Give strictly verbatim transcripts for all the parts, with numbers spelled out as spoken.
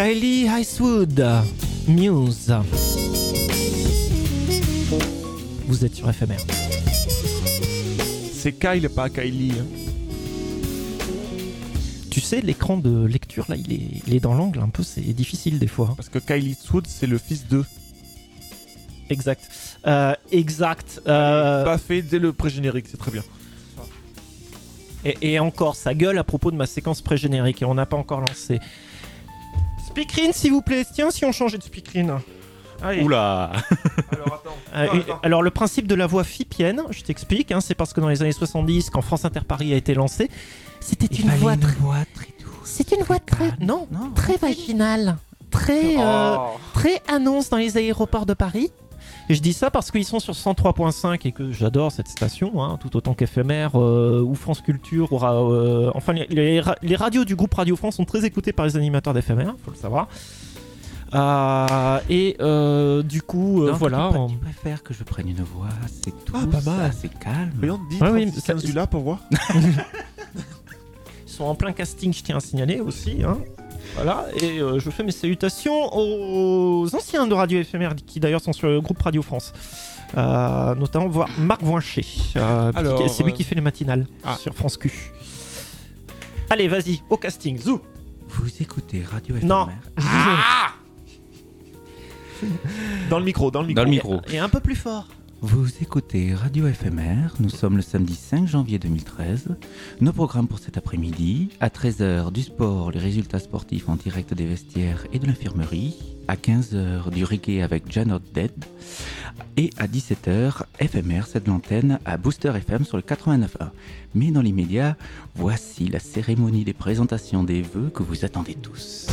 Kylie Icewood, Muse. Vous êtes sur F M R. C'est Kyle, pas Kylie. Tu sais, l'écran de lecture, là, il est, il est dans l'angle un peu, c'est difficile des fois. Parce que Kylie Eastwood, c'est le fils de. Exact. Euh, exact. Euh... Pas fait dès le pré-générique, c'est très bien. Et, et encore, ça gueule à propos de ma séquence pré-générique et on n'a pas encore lancé. Speakerine, s'il vous plaît. Tiens, si on changeait de speakerine. Allez. Oula. Alors attends. Euh, attends, une- attends. alors le principe de la voix fipienne, je t'explique, hein, c'est parce que dans les années soixante-dix, quand France Inter Paris a été lancé, c'était une voix très... voix très douce. C'est une voix très... Non, Non. très vaginale. Très... euh, Oh. très annonce dans les aéroports de Paris. Et je dis ça parce qu'ils sont sur cent trois point cinq et que j'adore cette station, hein, tout autant qu'F M R euh, ou France Culture. Ou ra- euh, enfin, les, les ra- les radios du groupe Radio France sont très écoutées par les animateurs d'F M R, faut le savoir. Euh, et euh, du coup, euh, Donc, voilà. Tu, on- tu préfères que je prenne une voix assez douce, Ah, pas mal. assez calme. Voyons, dis Ouais, oui, trente-six ça- quinze du là pour voir. Ils sont en plein casting, je tiens à signaler aussi. Hein. Voilà, et euh, je fais mes salutations aux anciens de Radio F M R qui d'ailleurs sont sur le groupe Radio France. Euh, notamment voir Marc Voincher. Euh, Alors, qui- c'est lui euh, qui fait les matinales ah. sur France Q. Allez, vas-y, au casting, zou. Vous écoutez Radio F M R. Non. Dans le micro, dans le micro. Dans le micro. Et un peu plus fort. Vous écoutez Radio F M R, nous sommes le samedi cinq janvier deux mille treize. Nos programmes pour cet après-midi, à treize heures du sport, les résultats sportifs en direct des vestiaires et de l'infirmerie, à quinze heures du reggae avec Janot Dead, et à dix-sept heures, F M R cède l'antenne à Booster F M sur le quatre-vingt-neuf point un. Mais dans l'immédiat, voici la cérémonie des présentations des vœux que vous attendez tous.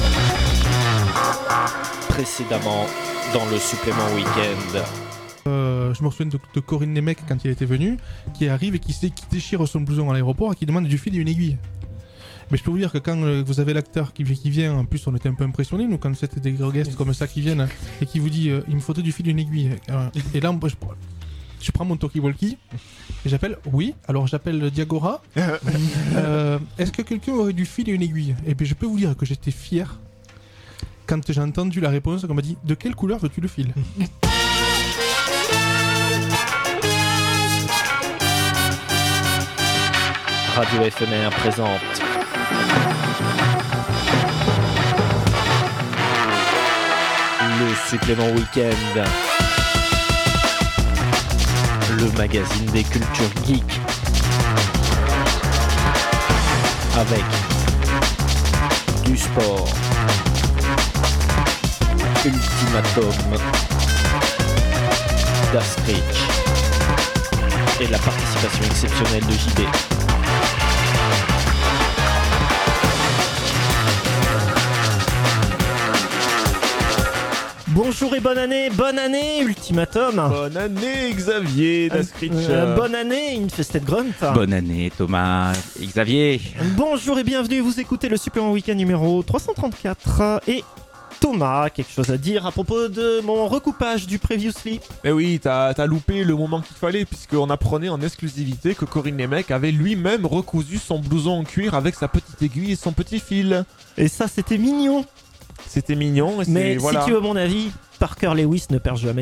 Précédemment dans le supplément week-end. Euh, je me souviens de, de Corinne Nemec quand il était venu, qui arrive et qui, sait- qui déchire son blouson à l'aéroport et qui demande du fil et une aiguille. Mais je peux vous dire que quand euh, vous avez l'acteur qui, qui vient, en plus on était un peu impressionnés, nous, quand c'était des gros guests comme ça qui viennent et qui vous dit euh, il me faudrait du fil et une aiguille. Euh, et là, moi, je, je prends mon talkie-walkie et j'appelle, oui, alors j'appelle Diagora. Euh, Est-ce que quelqu'un aurait du fil et une aiguille? Et puis je peux vous dire que j'étais fier quand j'ai entendu la réponse, qu'on m'a dit de quelle couleur veux-tu le fil? Radio F M R présente le supplément week-end, le magazine des cultures geeks, avec du sport, Ultimatum, d'Astrich et la participation exceptionnelle de J B. Bonjour et bonne année, bonne année, Ultimatum. Bonne année, Xavier Daskritch. Euh, bonne année, Infested Grunt. Bonne année Thomas et Xavier. Bonjour et bienvenue, vous écoutez le supplément week-end numéro trois cent trente-quatre. Et Thomas, quelque chose à dire à propos de mon recoupage du Previously? Mais oui, t'as t'as loupé le moment qu'il fallait, puisqu'on apprenait en exclusivité que Corinne Nemec avait lui-même recousu son blouson en cuir avec sa petite aiguille et son petit fil. Et ça, c'était mignon. C'était mignon, et c'est... Mais voilà. si tu veux mon avis, Parker Lewis ne perd jamais.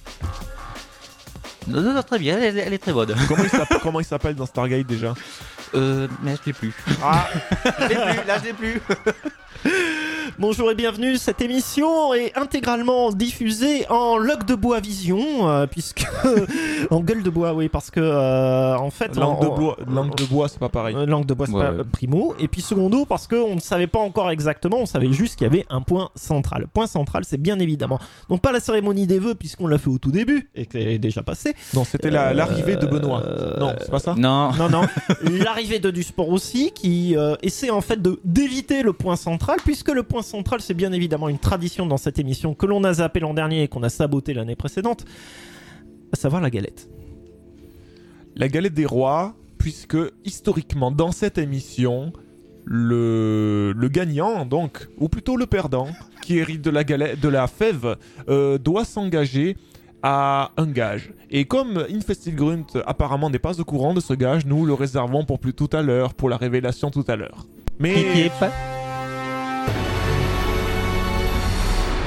Non, non, non, très bien, elle, elle est très bonne. Comment il s'appelle, comment il s'appelle dans Stargate déjà? Euh, mais je l'ai plus. Ah, Je l'ai plus, là je l'ai plus. Bonjour et bienvenue, cette émission est intégralement diffusée en Langue de Bois Vision, euh, puisque... en gueule de bois, oui, parce que, euh, en fait... langue en- de bois, langue de bois, c'est pas pareil. Euh, langue de bois, c'est Ouais, pas ouais. euh, primo. Et puis secondo, parce qu'on ne savait pas encore exactement, on savait juste qu'il y avait un point central. Point central, c'est bien évidemment, donc pas la cérémonie des vœux, puisqu'on l'a fait au tout début, et que c'est déjà passé. Non, c'était la- Euh, l'arrivée de Benoît. Non, c'est pas ça? Non. Non, non. L'arrivée de Du Sport aussi, qui euh, essaie en fait de d'éviter le point central, puisque le point central, c'est bien évidemment une tradition dans cette émission que l'on a zappé l'an dernier et qu'on a saboté l'année précédente, à savoir la galette. La galette des rois, puisque historiquement dans cette émission, le, le gagnant, donc, ou plutôt le perdant, qui hérite de la galette, de la fève, euh, doit s'engager à un gage. Et comme Infested Grunt apparemment n'est pas au courant de ce gage, nous le réservons pour plus tout à l'heure, pour la révélation tout à l'heure. Mais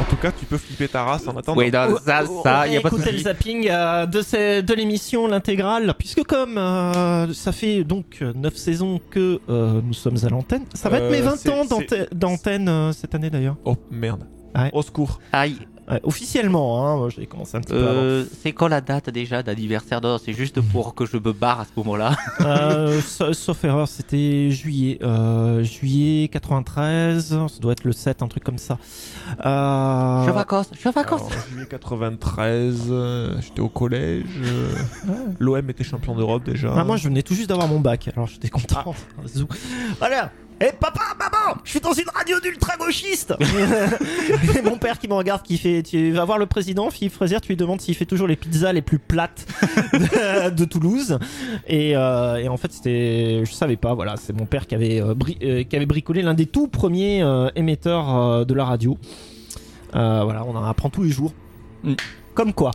tout cas, tu peux flipper ta race en attendant. Oui, non, ça, ça, y a pas de Écoutez le souci. zapping euh, de, ces- de l'émission, l'intégrale, puisque comme euh, ça fait donc neuf saisons que euh, nous sommes à l'antenne, ça va être Euh, mes vingt c'est- ans c'est- d'ante- d'antenne euh, cette année d'ailleurs. Oh merde. Ouais. Au secours. Aïe. Ouais, officiellement, hein, moi, j'ai commencé un petit peu avant. Euh, c'est quand la date déjà d'anniversaire? Non, c'est juste pour que je me barre à ce moment-là. Euh, sa- sauf erreur, c'était juillet. Euh, juillet quatre-vingt-treize, ça doit être le sept, un truc comme ça. Euh, Je suis en vacances, je suis en vacances. Alors, en juillet quatre-vingt-treize, euh, j'étais au collège. euh, L'O M était champion d'Europe déjà. Ah, moi, je venais tout juste d'avoir mon bac, alors j'étais content. Zou. Voilà. Eh papa, maman, je suis dans une radio d'ultra-gauchiste. Et mon père qui me regarde, qui fait, tu vas voir le président, Philippe Fraisier, tu lui demandes s'il fait toujours les pizzas les plus plates de, de Toulouse. Et, euh, et en fait, c'était, je savais pas, voilà, c'est mon père qui avait, euh, bri- euh, qui avait bricolé l'un des tout premiers euh, émetteurs euh, de la radio. Euh, voilà, on en apprend tous les jours. Mm. Comme quoi.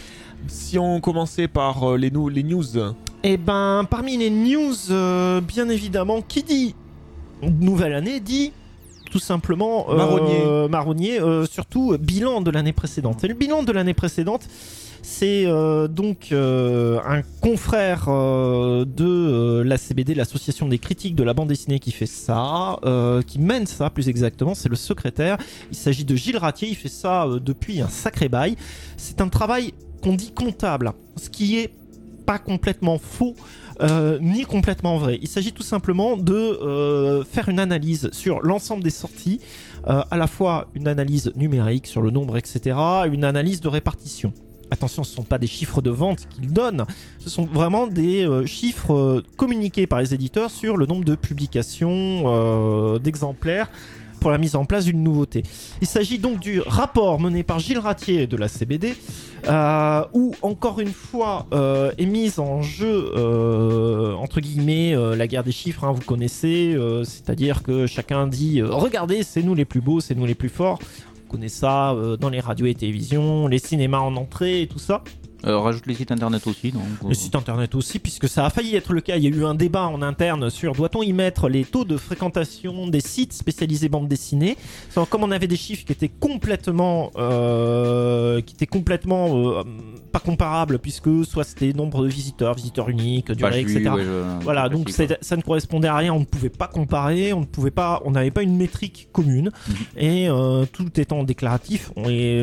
Si on commençait par euh, les, nou- les news. Et ben, parmi les news, euh, bien évidemment, qui dit nouvelle année dit tout simplement euh, Marronnier. marronnier, euh, surtout euh, bilan de l'année précédente. Et le bilan de l'année précédente, c'est euh, donc euh, un confrère euh, de euh, l'A C B D, l'association des critiques de la bande dessinée, qui fait ça, euh, qui mène ça plus exactement, c'est le secrétaire. Il s'agit de Gilles Ratier, il fait ça euh, depuis un sacré bail. C'est un travail qu'on dit comptable, ce qui est pas complètement faux. Euh, ni complètement vrai. Il s'agit tout simplement de euh, faire une analyse sur l'ensemble des sorties, euh, à la fois une analyse numérique sur le nombre, et cetera, une analyse de répartition. Attention, ce ne sont pas des chiffres de vente qu'ils donnent, ce sont vraiment des euh, chiffres euh, communiqués par les éditeurs sur le nombre de publications, euh, d'exemplaires, pour la mise en place d'une nouveauté. Il s'agit donc du rapport mené par Gilles Ratier de la C B D, euh, où encore une fois euh, est mise en jeu euh, entre guillemets euh, la guerre des chiffres, hein, vous connaissez, euh, c'est-à-dire que chacun dit euh, regardez, c'est nous les plus beaux, c'est nous les plus forts. Vous connaissez ça euh, dans les radios et télévisions, les cinémas en entrée et tout ça. Euh, rajoute les sites internet aussi, donc. euh, Le site internet aussi, puisque ça a failli être le cas. Il y a eu un débat en interne sur doit-on y mettre les taux de fréquentation des sites spécialisés bande dessinée. Alors, comme on avait des chiffres qui étaient complètement, euh, qui étaient complètement euh, pas comparables, puisque soit c'était nombre de visiteurs, visiteurs uniques, durée, bah, je et suis- cetera. ouais, je- Voilà, je donc sais pas. c'est- ça ne correspondait à rien, on ne pouvait pas comparer, on ne pouvait pas, on n'avait pas une métrique commune, Mhm. et euh, tout étant déclaratif, on est,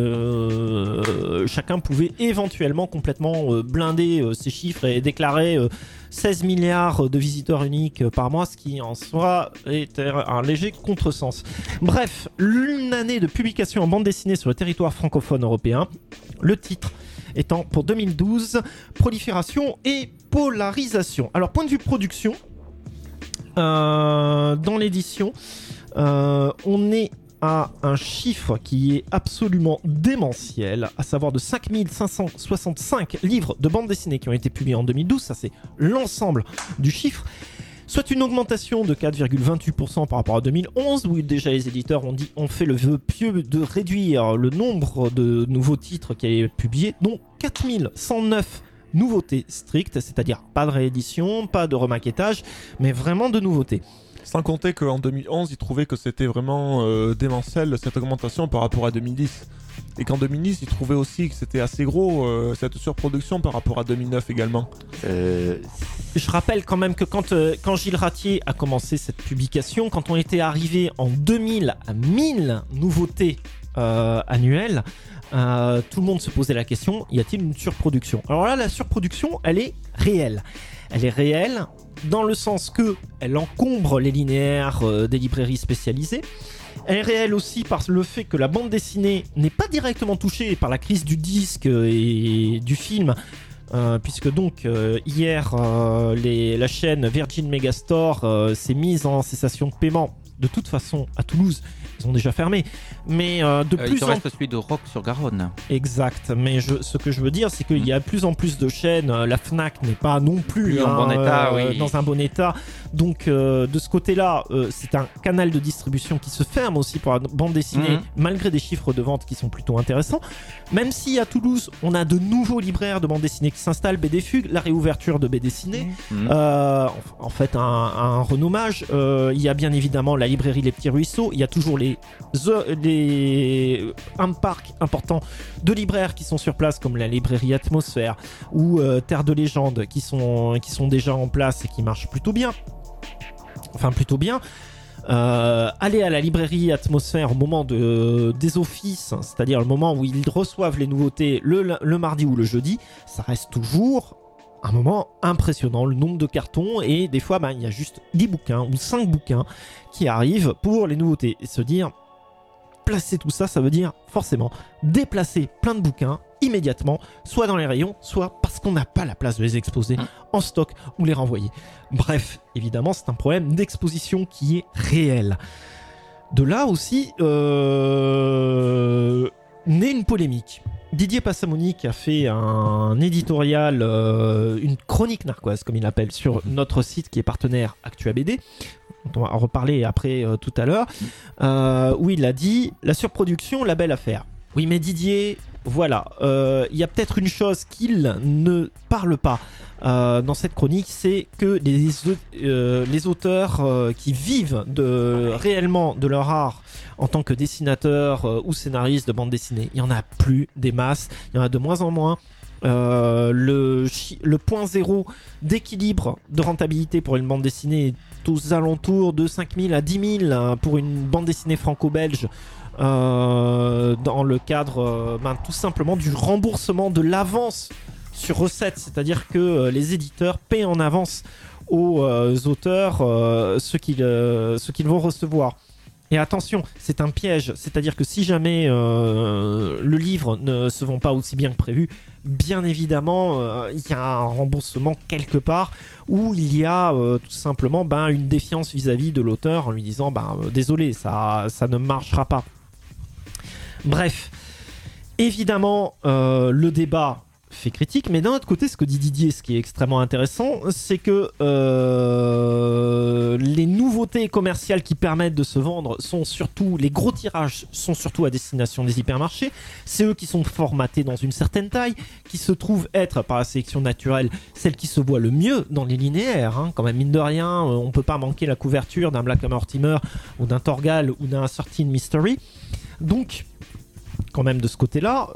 euh, chacun pouvait éventuellement complètement euh, blinder euh, ces chiffres et déclarer euh, seize milliards de visiteurs uniques par mois, ce qui en soi est un léger contresens. Bref, une année de publication en bande dessinée sur le territoire francophone européen, le titre étant pour deux mille douze prolifération et polarisation. Alors, point de vue production, euh, dans l'édition, euh, on est à un chiffre qui est absolument démentiel, à savoir de cinq mille cinq cent soixante-cinq livres de bande dessinée qui ont été publiés en deux mille douze, ça c'est l'ensemble du chiffre, soit une augmentation de quatre virgule vingt-huit pour cent par rapport à deux mille onze, où déjà les éditeurs ont dit, ont fait le vœu pieux de réduire le nombre de nouveaux titres qui allaient être publiés, dont quatre mille cent neuf nouveautés strictes, c'est-à-dire pas de réédition, pas de remaquettage, mais vraiment de nouveautés. Sans compter qu'en deux mille onze, ils trouvaient que c'était vraiment euh, démentiel cette augmentation par rapport à deux mille dix. Et qu'en deux mille dix, ils trouvaient aussi que c'était assez gros euh, cette surproduction par rapport à deux mille neuf également. Euh, Je rappelle quand même que quand, euh, quand Gilles Ratier a commencé cette publication, quand on était arrivé en deux mille à mille nouveautés euh, annuelles, euh, tout le monde se posait la question, y a-t-il une surproduction? Alors là, la surproduction, elle est réelle. Elle est réelle dans le sens que elle encombre les linéaires euh, des librairies spécialisées. Elle est réelle aussi par le fait que la bande dessinée n'est pas directement touchée par la crise du disque et du film, euh, puisque donc euh, hier euh, les, la chaîne Virgin Megastore euh, s'est mise en cessation de paiement. De toute façon, à Toulouse, ils ont déjà fermé. Mais euh, de euh, il plus te en reste celui de Rock sur Garonne. Exact, mais je, ce que je veux dire, c'est qu'il y a de plus en plus de chaînes. La Fnac n'est pas non plus, Plus en bon état, oui. dans un bon état. Donc, euh, de ce côté-là, euh, c'est un canal de distribution qui se ferme aussi pour la bande dessinée, Mhm. malgré des chiffres de vente qui sont plutôt intéressants. Même si à Toulouse, on a de nouveaux libraires de bande dessinée qui s'installent, B D Fugue, la réouverture de B D Ciné, Mhm. euh, en fait un, un renommage. Euh, il y a bien évidemment la librairie Les Petits Ruisseaux, il y a toujours les les, les, un parc important de libraires qui sont sur place, comme la librairie Atmosphère ou euh, Terre de Légende, qui sont, qui sont déjà en place et qui marchent plutôt bien. Enfin, plutôt bien. Euh, aller à la librairie Atmosphère au moment de, des offices, c'est-à-dire le moment où ils reçoivent les nouveautés le, le mardi ou le jeudi, ça reste toujours un moment impressionnant, le nombre de cartons, et des fois bah, il y a juste dix bouquins ou cinq bouquins qui arrivent pour les nouveautés. Et se dire, placer tout ça, ça veut dire forcément déplacer plein de bouquins immédiatement, soit dans les rayons, soit parce qu'on n'a pas la place de les exposer mmh. en stock ou les renvoyer. Bref, évidemment, c'est un problème d'exposition qui est réel. De là aussi, euh, naît une polémique. Didier Passamoni a fait un éditorial, euh, une chronique narquoise, comme il l'appelle, sur notre site qui est partenaire ActuABD, dont on va en reparler après euh, tout à l'heure, euh, où il a dit « La surproduction, la belle affaire ». Oui, mais Didier, voilà, il euh, y a peut-être une chose qu'il ne parle pas euh, dans cette chronique, c'est que les, euh, les auteurs euh, qui vivent de, réellement de leur art en tant que dessinateurs euh, ou scénaristes de bande dessinée, il n'y en a plus des masses, il y en a de moins en moins. Euh, le, le point zéro d'équilibre de rentabilité pour une bande dessinée est aux alentours de cinq mille à dix mille hein, pour une bande dessinée franco-belge. Euh, dans le cadre euh, ben, tout simplement du remboursement de l'avance sur recettes, c'est-à-dire que euh, les éditeurs paient en avance aux euh, auteurs euh, ce qu'ils euh, ce qu'ils vont recevoir. Et attention, c'est un piège, c'est-à-dire que si jamais euh, le livre ne se vend pas aussi bien que prévu, bien évidemment, euh, il y a un remboursement quelque part où il y a euh, tout simplement ben, une défiance vis-à-vis de l'auteur en lui disant ben, euh, désolé, ça, ça ne marchera pas. Bref, évidemment, euh, le débat fait critique, mais d'un autre côté, ce que dit Didier, ce qui est extrêmement intéressant, c'est que euh, les nouveautés commerciales qui permettent de se vendre sont surtout, les gros tirages sont surtout à destination des hypermarchés. C'est eux qui sont formatés dans une certaine taille, qui se trouvent être, par la sélection naturelle, celles qui se voient le mieux dans les linéaires. Hein. Quand même, mine de rien, on ne peut pas manquer la couverture d'un Black Mortimer ou d'un Torgal ou d'un Certain Mystery. Donc, quand même de ce côté-là,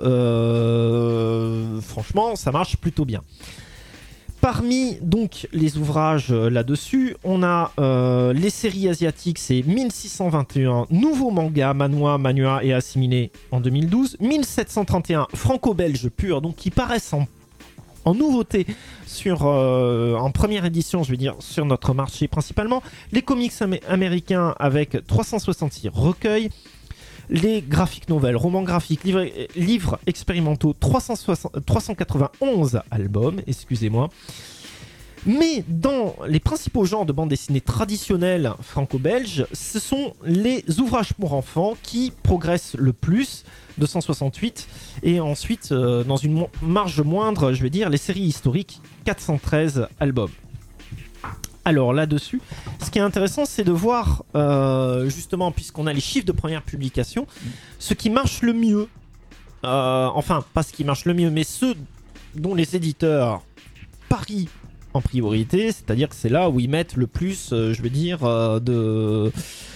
euh, franchement, ça marche plutôt bien. Parmi donc les ouvrages euh, là-dessus, on a euh, les séries asiatiques, c'est mille six cent vingt et un nouveaux mangas, manhwa, manhwa et assimilés en deux mille douze, mille sept cent trente et un franco-belges purs, donc qui paraissent en, en nouveauté sur, euh, en première édition, je veux dire, sur notre marché principalement, les comics am- américains avec trois cent soixante-six recueils, les graphic novels, romans graphiques, livres, livres expérimentaux, trois cent soixante, trois cent quatre-vingt-onze albums, excusez-moi. Mais dans les principaux genres de bande dessinée traditionnels franco-belges, ce sont les ouvrages pour enfants qui progressent le plus, deux cent soixante-huit, et ensuite, euh, dans une mo- marge moindre, je vais dire, les séries historiques, quatre cent treize albums. Alors là-dessus, ce qui est intéressant, c'est de voir, euh, justement, puisqu'on a les chiffres de première publication, ce qui marche le mieux, euh, enfin, pas ce qui marche le mieux, mais ceux dont les éditeurs parient en priorité, c'est-à-dire que c'est là où ils mettent le plus, euh, je veux dire, euh, de...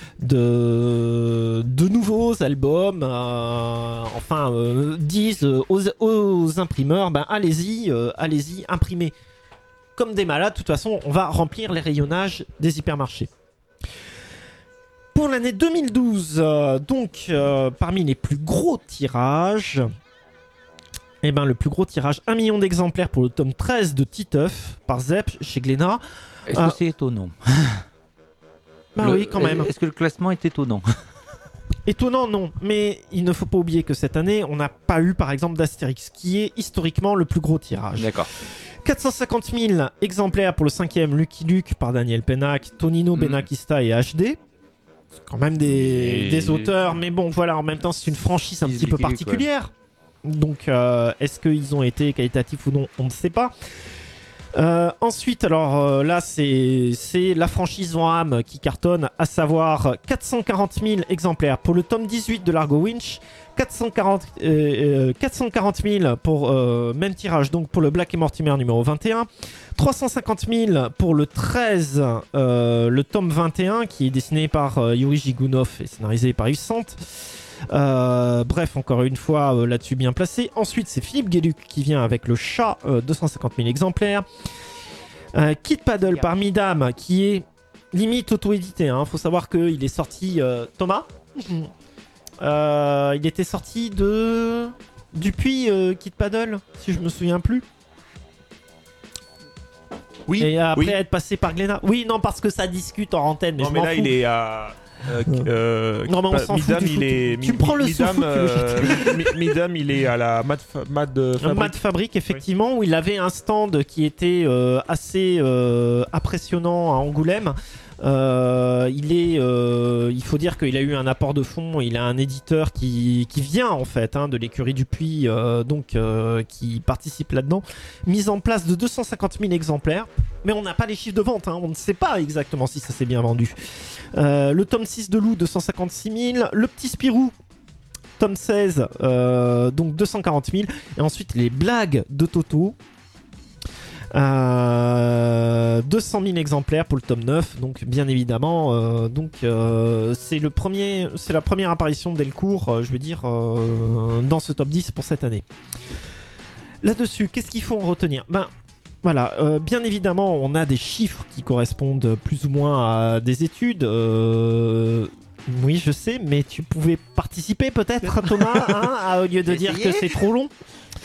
De, de nouveaux albums, euh, enfin, euh, disent aux, aux imprimeurs, ben allez-y, euh, allez-y, imprimez. Comme des malades, de toute façon, on va remplir les rayonnages des hypermarchés. Pour l'année deux mille douze, euh, donc, euh, parmi les plus gros tirages, eh ben, le plus gros tirage, un million d'exemplaires pour le tome treize de Titeuf, par Zep, chez Glénat. Est-ce euh, que c'est étonnant? Bah le, oui, quand même. Est-ce que le classement est étonnant? Étonnant, non. Mais il ne faut pas oublier que cette année, on n'a pas eu, par exemple, d'Astérix, qui est historiquement le plus gros tirage. D'accord. quatre cent cinquante mille exemplaires pour le cinquième Lucky Luke par Daniel Pennac, Tonino mmh. Benakista et H D. C'est quand même des, et... des auteurs, mais bon, voilà, en même temps, c'est une franchise un petit peu particulière. Luke, ouais. Donc, euh, est-ce qu'ils ont été qualitatifs ou non? On ne sait pas. Euh, ensuite, alors euh, là, c'est, c'est la franchise Zoham qui cartonne, à savoir quatre cent quarante mille exemplaires pour le tome dix-huit de l'Argo Winch, quatre cent quarante, euh, euh, quatre cent quarante mille pour euh, même tirage donc pour le Black et Mortimer numéro vingt et un, trois cent cinquante mille pour le treize, euh, le tome vingt et un qui est dessiné par euh, Yuri Jigounov et scénarisé par Yves Sant. Euh, bref, encore une fois euh, là-dessus bien placé. Ensuite, c'est Philippe Gueluc qui vient avec le chat, euh, deux cent cinquante mille exemplaires. Euh, Kid Paddle par Midam qui est limite auto-édité. Hein. Faut savoir qu'il est sorti. Euh, Thomas euh, il était sorti de. Depuis euh, Kid Paddle, si je me souviens plus. Oui. Et après oui. être passé par Glénat. Oui, non, parce que ça discute en antenne. Mais non, je mais m'en là, fous. il est à. Euh, euh, non, mais on pas- s'en Midam, fout du il foot. est, Tu Mi- prends le Midam, sous-foot, tu le euh, Mi- Midam, il est à la Mad, Fa- Mad euh, Un Fabrique. Mad Fabrique, effectivement, où il avait un stand qui était euh, assez euh, impressionnant à Angoulême. Euh, il est, euh, il faut dire qu'il a eu un apport de fonds. Il a un éditeur qui, qui vient en fait hein, de l'écurie du Puy, euh, donc euh, qui participe là-dedans. Mise en place de deux cent cinquante mille exemplaires, mais on n'a pas les chiffres de vente. Hein, on ne sait pas exactement si ça s'est bien vendu. Euh, le tome six de Lou, deux cent cinquante-six mille. Le petit Spirou, tome seize, euh, donc deux cent quarante mille. Et ensuite les blagues de Toto. Euh, deux cent mille exemplaires pour le tome neuf, donc bien évidemment, euh, donc euh, c'est le premier, c'est la première apparition de Delcourt, euh, je veux dire, euh, dans ce top dix pour cette année. Là-dessus, qu'est-ce qu'il faut en retenir ? Ben voilà, euh, bien évidemment, on a des chiffres qui correspondent plus ou moins à des études. Euh, oui, je sais, mais tu pouvais participer peut-être, Thomas, hein, au lieu de dire que c'est trop long.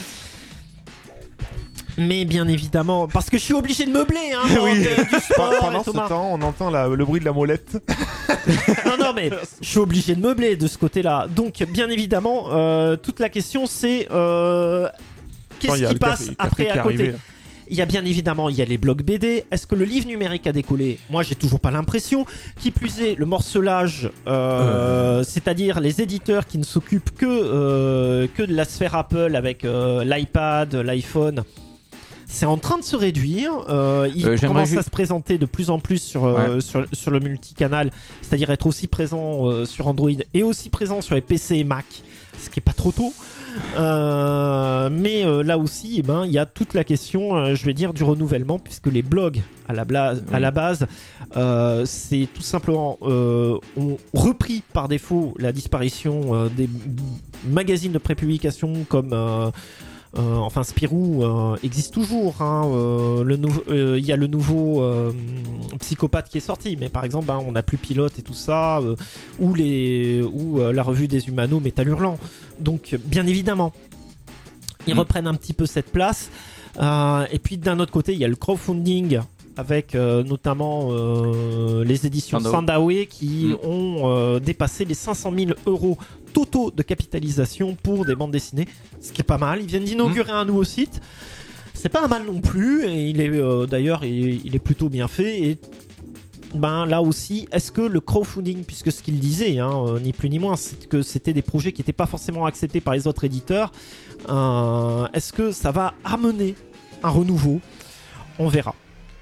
Mais bien évidemment, parce que je suis obligé de meubler, hein, moi, Oui. de- du sport, Pendant ce Thomas. temps, on entend la- le bruit de la molette. Non, non, mais je suis obligé de meubler de ce côté-là. Donc, bien évidemment, euh, toute la question, c'est euh, Attends, il qu'est-ce y a qui le passe café- le après café qui à est côté. arrivé, là. Il y a bien évidemment, il y a les blogs B D. Est-ce que le livre numérique a décollé ? Moi, j'ai toujours pas l'impression. Qui plus est, le morcelage, euh, euh. c'est-à-dire les éditeurs qui ne s'occupent que, euh, que de la sphère Apple avec euh, l'iPad, l'iPhone. C'est en train de se réduire. Euh, il Euh, j'aimerais commence ju- à se présenter de plus en plus sur, euh, Ouais. sur, sur le multicanal, c'est-à-dire être aussi présent euh, sur Android et aussi présent sur les P C et Mac, ce qui est pas trop tôt. Euh, mais euh, là aussi, eh ben, il y a toute la question, euh, je vais dire, du renouvellement, puisque les blogs, à la, bla- à Oui. la base, euh, c'est tout simplement euh, ont repris par défaut la disparition euh, des m- magazines de prépublication comme. Euh, Euh, enfin, Spirou euh, existe toujours. Hein, euh, le nou- euh, il y a le nouveau euh, Psychopathe qui est sorti, mais par exemple, hein, on n'a plus Pilote et tout ça, euh, ou les, ou euh, la revue des Humanos, Métal Hurlant. Donc, bien évidemment, ils Mm. reprennent un petit peu cette place. Euh, et puis, d'un autre côté, il y a le crowdfunding avec euh, notamment euh, les éditions Sandawe. Sandawe qui Mm. ont euh, dépassé les cinq cent mille euros totaux de capitalisation pour des bandes dessinées, ce qui est pas mal. Ils viennent d'inaugurer un nouveau site, c'est pas mal non plus, et il est euh, d'ailleurs il, il est plutôt bien fait. Et ben là aussi, est-ce que le crowdfunding, puisque ce qu'il disait, hein, euh, ni plus ni moins, c'est que c'était des projets qui n'étaient pas forcément acceptés par les autres éditeurs, euh, est-ce que ça va amener un renouveau ? On verra.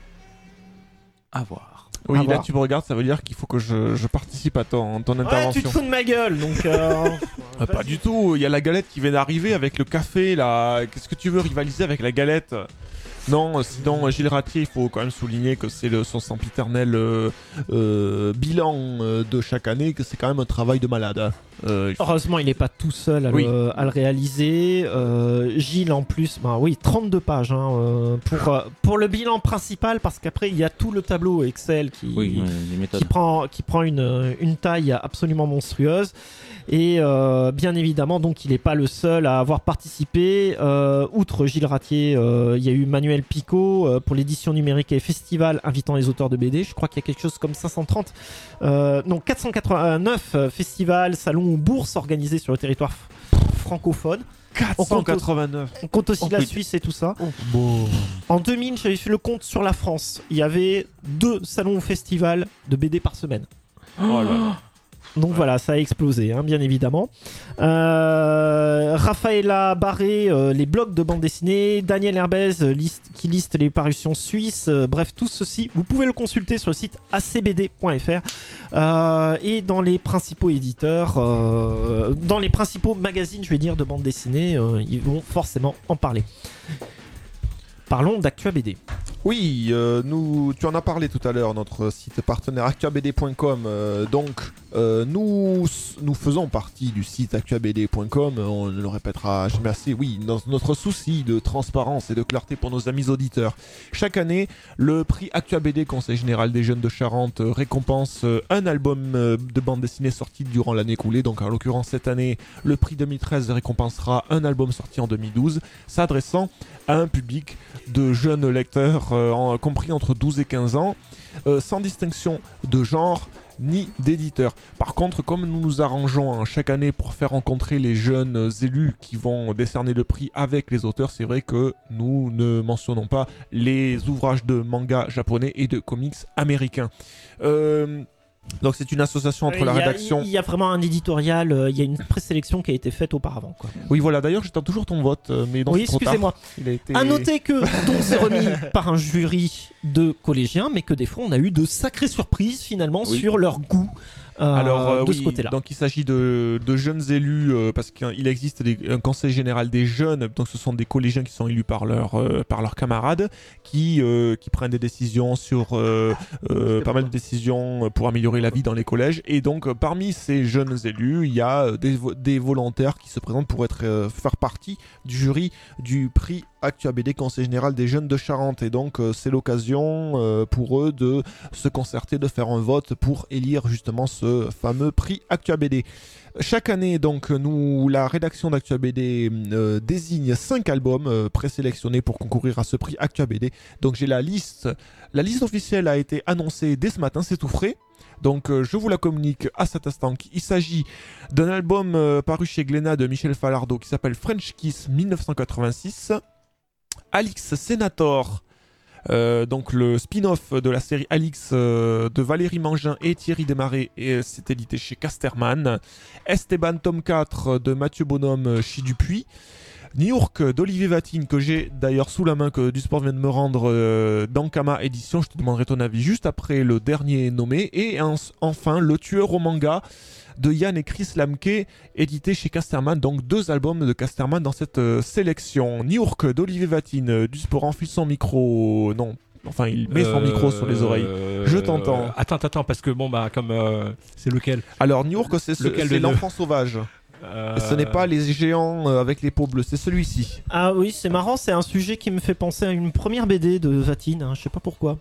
À voir. Oui, À là voir. tu me regardes, ça veut dire qu'il faut que je, je participe à ton, ton Ouais, tu intervention. te fous de ma gueule, donc. Euh, Ah, pas du tout, il y a la galette qui vient d'arriver avec le café là. Qu'est-ce que tu veux rivaliser avec la galette ? Non, sinon Gilles Ratier, il faut quand même souligner que c'est le, son sempiternel euh, euh, bilan euh, de chaque année, que c'est quand même un travail de malade. hein. Euh, il faut- Heureusement, il n'est pas tout seul à, Oui. le, à le réaliser. Euh, Gilles, en plus, bah oui, trente-deux pages hein, euh, pour, euh, pour le bilan principal, parce qu'après, il y a tout le tableau Excel qui, Oui, euh, les méthodes. qui prend, qui prend une, une taille absolument monstrueuse. Et euh, bien évidemment, donc, il n'est pas le seul à avoir participé. Euh, outre Gilles Ratier, euh, il y a eu Manuel Picot euh, pour l'édition numérique et festival invitant les auteurs de B D. Je crois qu'il y a quelque chose comme cinq cent trente, euh, non, quatre cent quatre-vingt-neuf euh, festivals, salons ou bourses organisés sur le territoire f- francophone. quatre cent quatre-vingt-neuf. On compte aussi Oh, la putain. Suisse et tout ça. Bon. En deux mille, j'avais fait le compte sur la France. Il y avait deux salons ou festivals de B D par semaine. Oh là là. Donc voilà, ça a explosé, hein, bien évidemment. Euh, Raphaëla Barré, euh, les blogs de bande dessinée. Daniel Herbez, euh, liste, qui liste les parutions suisses. Euh, bref, tout ceci, vous pouvez le consulter sur le site a c b d point f r. Euh, et dans les principaux éditeurs, euh, dans les principaux magazines, je vais dire, de bande dessinée, euh, ils vont forcément en parler. Parlons d'Actua B D. Oui, euh, nous, tu en as parlé tout à l'heure, notre site partenaire actua b d point com. Euh, donc, euh, nous, nous faisons partie du site actua b d point com. On ne le répétera jamais assez. Oui, dans notre souci de transparence et de clarté pour nos amis auditeurs. Chaque année, le prix Actua B D, Conseil général des jeunes de Charente, récompense un album de bande dessinée sorti durant l'année écoulée. Donc, en l'occurrence, cette année, le prix deux mille treize récompensera un album sorti en deux mille douze, s'adressant à un public de jeunes lecteurs euh, en, compris entre douze et quinze ans, euh, sans distinction de genre ni d'éditeur. Par contre, comme nous nous arrangeons hein, chaque année pour faire rencontrer les jeunes élus qui vont décerner le prix avec les auteurs, c'est vrai que nous ne mentionnons pas les ouvrages de manga japonais et de comics américains. Euh... Donc c'est une association entre Euh, la y a- rédaction... Il y a vraiment un éditorial, euh, il y a une présélection qui a été faite auparavant, quoi. Oui voilà, d'ailleurs j'attends toujours ton vote, euh, mais non, Oui, c'est trop tard. excusez-moi. Il a été... À noter que donc c'est remis par un jury de collégiens, mais que des fois on a eu de sacrées surprises finalement Oui. sur leur goût euh, Alors euh, de oui, ce côté-là. donc il s'agit de, de jeunes élus euh, parce qu'il existe des- un conseil général des jeunes, donc ce sont des collégiens qui sont élus par, leur, euh, par leurs camarades qui, euh, qui prennent des décisions sur euh, euh, pas mal de décisions pour améliorer la vie dans les collèges, et donc euh, parmi ces jeunes élus il y a euh, des, vo- des volontaires qui se présentent pour être, euh, faire partie du jury du prix Actua B D, Conseil général des jeunes de Charente, et donc euh, c'est l'occasion euh, pour eux de se concerter, de faire un vote pour élire justement ce fameux prix Actua B D. Chaque année, donc, nous, la rédaction d'Actua B D euh, désigne cinq albums euh, présélectionnés pour concourir à ce prix Actua B D. Donc j'ai la liste, la liste officielle a été annoncée dès ce matin, c'est tout frais. Donc euh, je vous la communique à cet instant. Il s'agit d'un album euh, paru chez Glénat de Michel Falardeau qui s'appelle French Kiss dix-neuf cent quatre-vingt-six. Alix Senator, euh, donc le spin-off de la série Alix euh, de Valérie Mangin et Thierry Desmarais, et euh, c'est édité chez Casterman. Esteban tome quatre de Mathieu Bonhomme euh, chez Dupuis. New York d'Olivier Vatine, que j'ai d'ailleurs sous la main, que du sport vient de me rendre euh, dans Kama édition. Je te demanderai ton avis juste après le dernier nommé. Et en- enfin Le Tueur au manga de Yann et Chris Lamke, édité chez Casterman. Donc deux albums de Casterman dans cette euh, sélection. New York d'Olivier Vatine, euh, du sport enfile son micro. Non, enfin il met son Euh, micro sur les oreilles. Je t'entends. euh, attends, attends, parce que bon, bah, comme. euh, c'est lequel Alors New York, c'est ce- Lequel c'est des deux l'enfant sauvage. Euh, Ce n'est pas les géants euh, avec les peaux bleues, c'est celui-ci. Ah oui, c'est marrant, c'est un sujet qui me fait penser à une première B D de Vatine, hein, je sais pas pourquoi.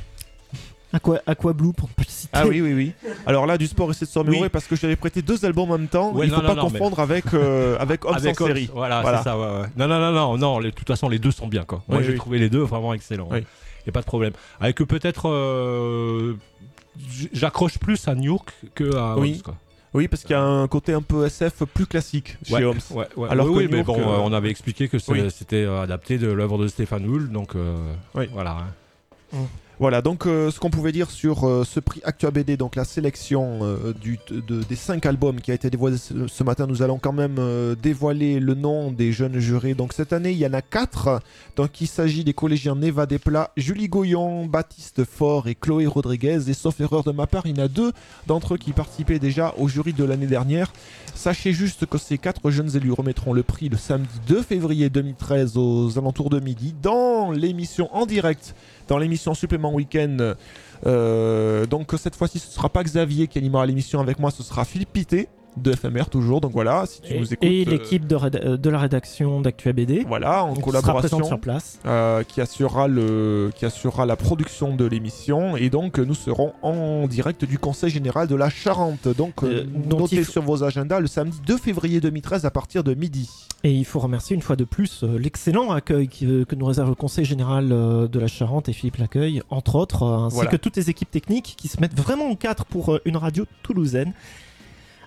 Aqua, Aqua Blue pour ne pas le citer. Ah oui, oui, oui. Alors là, du sport, essaie de se remémorer Oui. parce que je t'avais prêté deux albums en même temps. Ouais, il non, faut non, pas non, confondre avec, euh, avec Hobbs avec en Hobbs, série. Voilà, Voilà. c'est ça. Ouais, ouais. Non, non, non, non, non. les- De toute façon, les deux sont bien, quoi. Moi, Oui, j'ai oui. trouvé les deux vraiment excellents. Oui. Il y a pas de problème. Avec euh, peut-être, euh, j- j'accroche plus à New York que à Oui. Hobbs, quoi. Oui, parce qu'il y a un côté un peu S F plus classique chez Ouais, Hobbs. ouais, ouais. Alors oui, que oui, New mais York, bon, euh, euh, on avait expliqué que c'est- oui. c'était euh, adapté de l'œuvre de Stéphane Hull, donc euh, Oui. voilà. hein. Voilà, donc euh, ce qu'on pouvait dire sur euh, ce prix Actua B D, donc la sélection euh, du, de- des cinq albums qui a été dévoilé ce, ce matin, nous allons quand même euh, dévoiler le nom des jeunes jurés. Donc cette année, il y en a quatre. Donc il s'agit des collégiens Neva Desplat, Julie Goyon, Baptiste Faure et Chloé Rodriguez. Et sauf erreur de ma part, il y en a deux d'entre eux qui participaient déjà au jury de l'année dernière. Sachez juste que ces quatre jeunes élus remettront le prix le samedi deux février deux mille treize aux alentours de midi dans l'émission en direct, dans l'émission Supplément Week-end. Euh, donc cette fois-ci, ce ne sera pas Xavier qui animera l'émission avec moi, ce sera Philippe Pité de F M R toujours. Donc voilà, si tu Et, nous écoutes. et euh, l'équipe de, réda- de la rédaction d'Actua B D. Voilà, en donc, qui sera collaboration. présente sur place. Euh, qui, assurera le, qui assurera la production de l'émission, et donc nous serons en direct du Conseil Général de la Charente. Donc euh, Euh, dont notez il faut- sur vos agendas le samedi deux février deux mille treize à partir de midi. Et il faut remercier une fois de plus euh, l'excellent accueil qui, euh, que nous réserve le Conseil Général euh, de la Charente et Philippe Laccueil, entre autres, euh, ainsi Voilà. que toutes les équipes techniques qui se mettent vraiment en quatre pour euh, une radio toulousaine.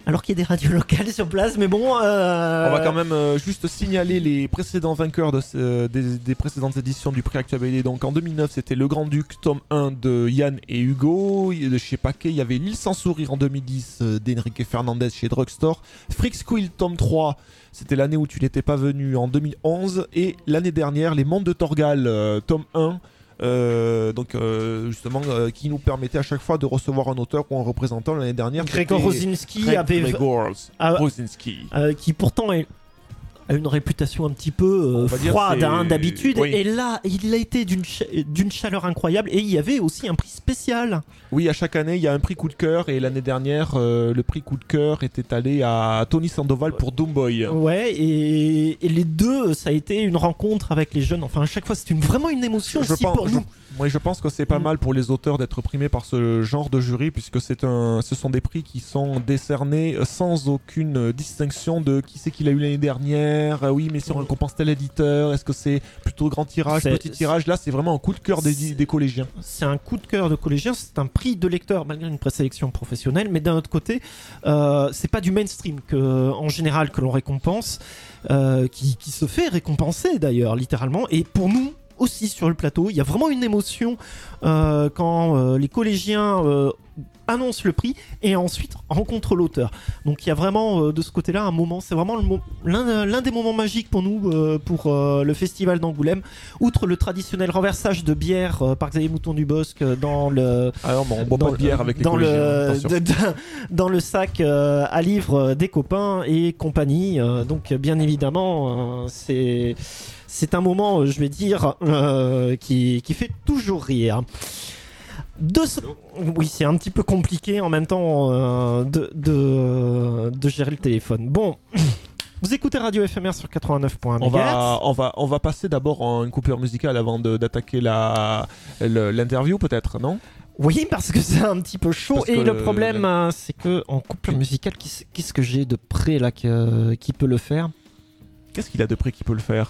Alors qu'il y a des radios locales sur place, mais bon. Euh... On va quand même euh, juste signaler les précédents vainqueurs de ce- des, des précédentes éditions du prix Actualité. Donc en deux mille neuf, c'était Le Grand-Duc, tome un de Yann et Hugo. De chez Paquet, il y avait L'île sans sourire en deux mille dix euh, d'Enrique Fernandez chez Drugstore. Freak Squill, tome trois, c'était l'année où tu n'étais pas venu en deux mille onze. Et l'année dernière, Les Mondes de Torgal, euh, tome un. Euh, donc euh, justement euh, qui nous permettait à chaque fois de recevoir un auteur ou un représentant. L'année dernière, Gregor c'était Rosinski Greg avait. Gregor Ah, Rosinski. euh, qui pourtant est- a une réputation un petit peu euh, On va dire froide c'est- hein, d'habitude. oui. Et là, il a été d'une cha- d'une chaleur incroyable. Et il y avait aussi un prix spécial. Oui, à chaque année, il y a un prix coup de cœur et l'année dernière, euh, le prix coup de cœur était allé à Tony Sandoval pour Doomboy. Ouais, et, et les deux, ça a été une rencontre avec les jeunes. Enfin, à chaque fois, c'est une, vraiment une émotion Je aussi pense- pour je- nous. Oui, je pense que c'est pas Mm. mal pour les auteurs d'être primés par ce genre de jury puisque c'est un, ce sont des prix qui sont décernés sans aucune distinction de qui c'est qu'il a eu l'année dernière. Euh, Oui, mais si on récompense tel éditeur, est-ce que c'est plutôt grand tirage, C'est- petit tirage? Là, c'est vraiment un coup de cœur des, c'est- des collégiens. C'est un coup de cœur de collégien, c'est un prix de lecteur malgré une présélection professionnelle, mais d'un autre côté, euh, c'est pas du mainstream que, en général que l'on récompense, euh, qui, qui se fait récompenser d'ailleurs littéralement. Et pour nous aussi sur le plateau, il y a vraiment une émotion euh, quand euh, les collégiens euh, annoncent le prix et ensuite rencontrent l'auteur. Donc il y a vraiment euh, de ce côté-là un moment, c'est vraiment le mo- l'un l'un des moments magiques pour nous euh, pour euh, le festival d'Angoulême. Outre le traditionnel renversage de bière euh, par Xavier Mouton du Bosque euh, dans le Alors, bon, on boit dans pas de bière avec les dans collégiens. le attention. de- de- dans le sac euh, à livres des copains et compagnie. Euh, donc bien évidemment, euh, c'est c'est un moment, euh, je vais dire, euh, qui qui fait toujours rire. De ce- Oui, c'est un petit peu compliqué en même temps euh, de, de, de gérer le téléphone. Bon, vous écoutez Radio F M R sur quatre-vingt-neuf point un On mégahertz. va, on, va, on va passer d'abord en une coupure musicale avant de- d'attaquer la- le- l'interview peut-être, non? Oui, parce que c'est un petit peu chaud. Parce Et que le le- problème, euh, c'est que en coupure musicale, qu'est-ce qu'est-ce que j'ai de près là que- qui peut le faire? Qu'est-ce qu'il a de près qui peut le faire?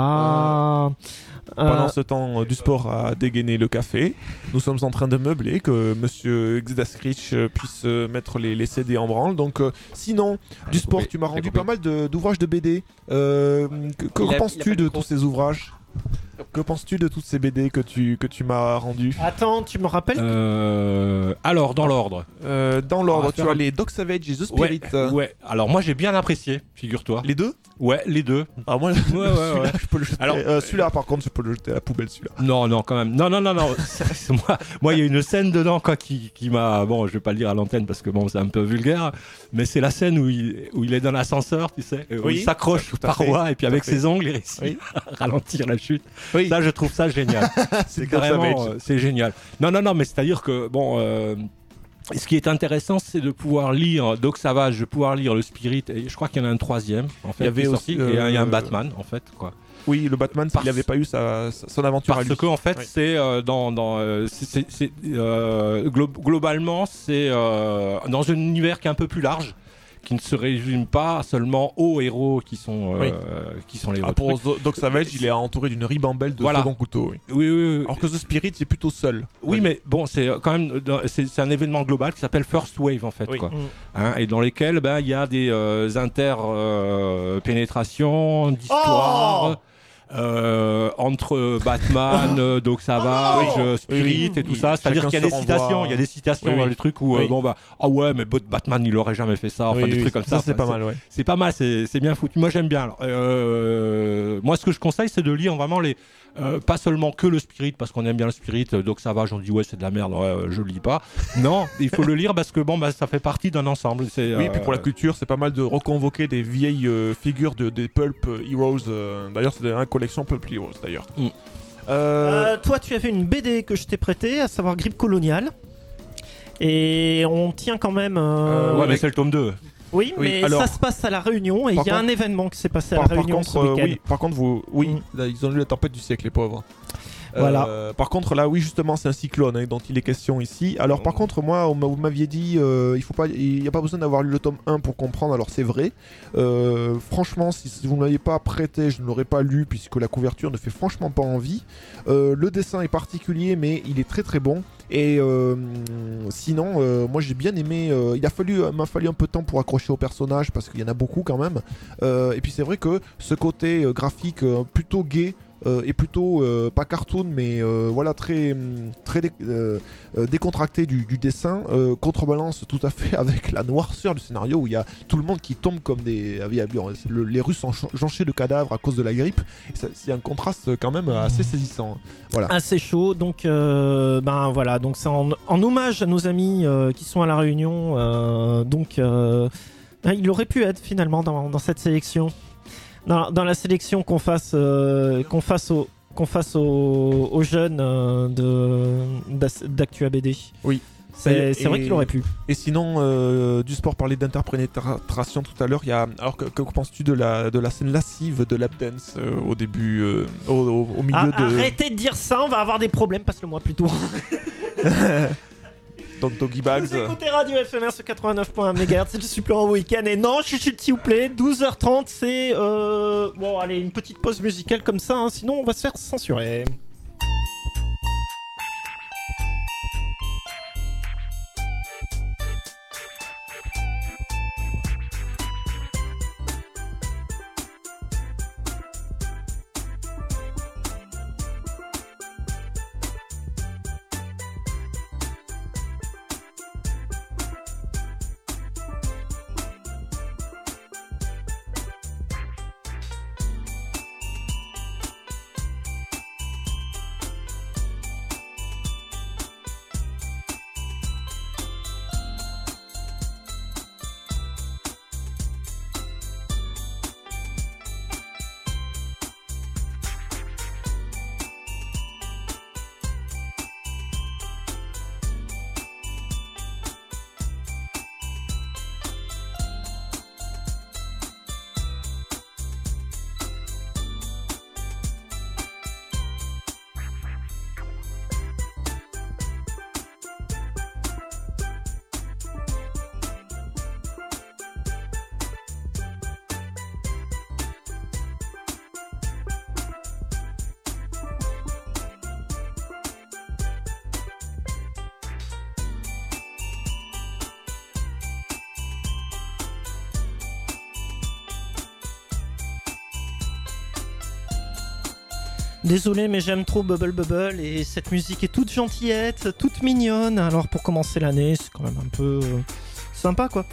Ah. Pendant euh, ce temps, euh, du sport a dégainé le café. Nous sommes en train de meubler, que monsieur Xdaskrich euh, puisse euh, mettre les, les C D en branle. Donc, euh, sinon, du sport, coupé, tu m'as j'ai rendu coupé. pas mal de- d'ouvrages de, B D. Euh, que que Il a- il a penses-tu pas de de micro. tous ces ouvrages? Que penses-tu de toutes ces B D que tu, que tu m'as rendus? Attends, tu me rappelles Euh, alors, dans l'ordre. Euh, Dans l'ordre, va tu faire as un- les Dog Savage et The Ouais, Spirit. euh, ouais. Alors, moi, j'ai bien apprécié, figure-toi. Les deux? Ouais, les deux. Ah, moi, ouais, celui-là, ouais. je peux le jeter. Alors- Euh, celui-là, par contre, je peux le jeter à la poubelle, celui-là. Non, non, quand même. Non, non, non, non. C'est- c'est moi, moi, il y a une scène dedans, quoi, qui, qui m'a. Bon, je vais pas le dire à l'antenne parce que bon, c'est un peu vulgaire, mais c'est la scène où il, où il est dans l'ascenseur, tu sais, où Oui, il s'accroche aux tout à fait, parois et puis tout à avec fait. ses ongles, il réussit Oui. à ralentir la chute. Oui, Ça, je trouve ça génial. c'est Carrément, Savage. euh, c'est génial. Non, non, non, mais c'est-à-dire que, bon, euh, ce qui est intéressant, c'est de pouvoir lire Doc Savage, de pouvoir lire le Spirit, et je crois qu'il y en a un troisième, en fait, Il y avait qui est sorti, aussi, et il y a un euh, Batman, en fait, quoi. Oui, le Batman, Parce- s'il n'avait pas eu sa, sa- son aventure à Parce lui. que, en fait, Oui. c'est euh, dans. dans euh, c'est- c'est- c'est, euh, glo- globalement, c'est euh, dans un univers qui est un peu plus large, qui ne se résume pas seulement aux héros qui sont, euh, Oui. qui sont les héros. Ah, de pour trucs. Zo- Doc Savage, il est entouré d'une ribambelle de Voilà. second couteau. Oui. Oui, oui, oui. Alors que The Spirit, il est plutôt seul. Oui, mais bon, c'est quand même dans- c'est c'est un événement global qui s'appelle First Wave en fait, Oui. quoi. Mm. Hein, et dans lesquels ben il y a des euh, interpénétrations d'histoires. Oh euh, entre Batman, euh, Doc Savage, Oh euh, Spirit Oui. et tout ça, c'est-à-dire Chacun qu'il y a se des citations, renvoie. il y a des citations Oui, dans oui. les trucs où euh, Oui. bon bah ah ouais mais Bat- Batman il aurait jamais fait ça, enfin Oui, des oui, trucs comme ça. Ça, c'est Enfin, pas mal, ouais. c'est pas mal, c'est c'est bien foutu. Moi j'aime bien. Alors, euh, moi ce que je conseille c'est de lire vraiment les, euh, pas seulement que le Spirit parce qu'on aime bien le Spirit. euh, Doc Savage on dit ouais c'est de la merde, ouais, euh, je le lis pas. Non, il faut le lire parce que bon bah ça fait partie d'un ensemble. C'est, Oui, euh, puis pour la culture, c'est pas mal de reconvoquer des vieilles euh, figures de, des Pulp Heroes. euh, d'ailleurs, c'est une collection Pulp Heroes, d'ailleurs. Mm. Euh, Euh, toi, tu avais une B D que je t'ai prêtée, à savoir Grippe Coloniale. Et on tient quand même. euh, ouais mais c'est le tome deux. Oui, Oui, mais alors- ça se passe à La Réunion et il y a Par un contre- événement qui s'est passé à par, La par Réunion contre, ce euh, week-end. oui, par contre, vous, oui, Mm. là, ils ont eu la tempête du siècle, les pauvres. Voilà. Euh, par contre, là, oui, justement, c'est un cyclone hein, dont il est question ici. Alors, par contre, moi, on m'a- vous m'aviez dit, euh, il faut pas, il n'y a pas besoin d'avoir lu le tome un pour comprendre. Alors, c'est vrai. Euh, franchement, si, si vous ne m'aviez pas prêté, je ne l'aurais pas lu puisque la couverture ne fait franchement pas envie. Euh, le dessin est particulier, mais il est très très bon. Et euh, sinon, euh, moi j'ai bien aimé. Euh, il a fallu, m'a fallu un peu de temps pour accrocher au personnage parce qu'il y en a beaucoup quand même. Euh, et puis c'est vrai que ce côté euh, graphique euh, plutôt gai. Euh, et plutôt euh, pas cartoon mais euh, voilà très très dé- euh, euh, décontracté du, du dessin euh, contrebalance tout à fait avec la noirceur du scénario où il y a tout le monde qui tombe comme des ah oui, ah oui, le- les Russes sont ch- jonchés de cadavres à cause de la grippe et ça- c'est un contraste quand même assez saisissant voilà. Assez chaud, donc euh, ben voilà, donc c'est en, en hommage à nos amis euh, qui sont à la Réunion, euh, donc euh, il aurait pu être finalement dans, dans cette sélection. Dans, dans la sélection qu'on fasse, euh, qu'on fasse, au, qu'on fasse aux, aux jeunes euh, de, d'As- d'Actua B D. Oui. C'est, Et- c'est vrai et- qu'il aurait pu. Et sinon, euh, du sport, parler d'interprétation tout à l'heure. Il y a, alors que, que penses-tu de la, de la scène lascive de lap dance euh, au début, euh, au, au- au milieu Ah, de. arrêtez de dire ça, on va avoir des problèmes, passe-le moi plutôt. Donc Doggy Bags. Vous écoutez Radio F M R sur quatre-vingt-neuf point un mégahertz, c'est le supplément week-end. Et non, chuchute s'il vous plaît, douze heures trente, c'est. Euh... Bon, allez, une petite pause musicale comme ça, hein, sinon on va se faire censurer. Désolé, mais j'aime trop Bubble Bubble et cette musique est toute gentillette, toute mignonne. Alors pour commencer l'année, c'est quand même un peu euh, sympa quoi.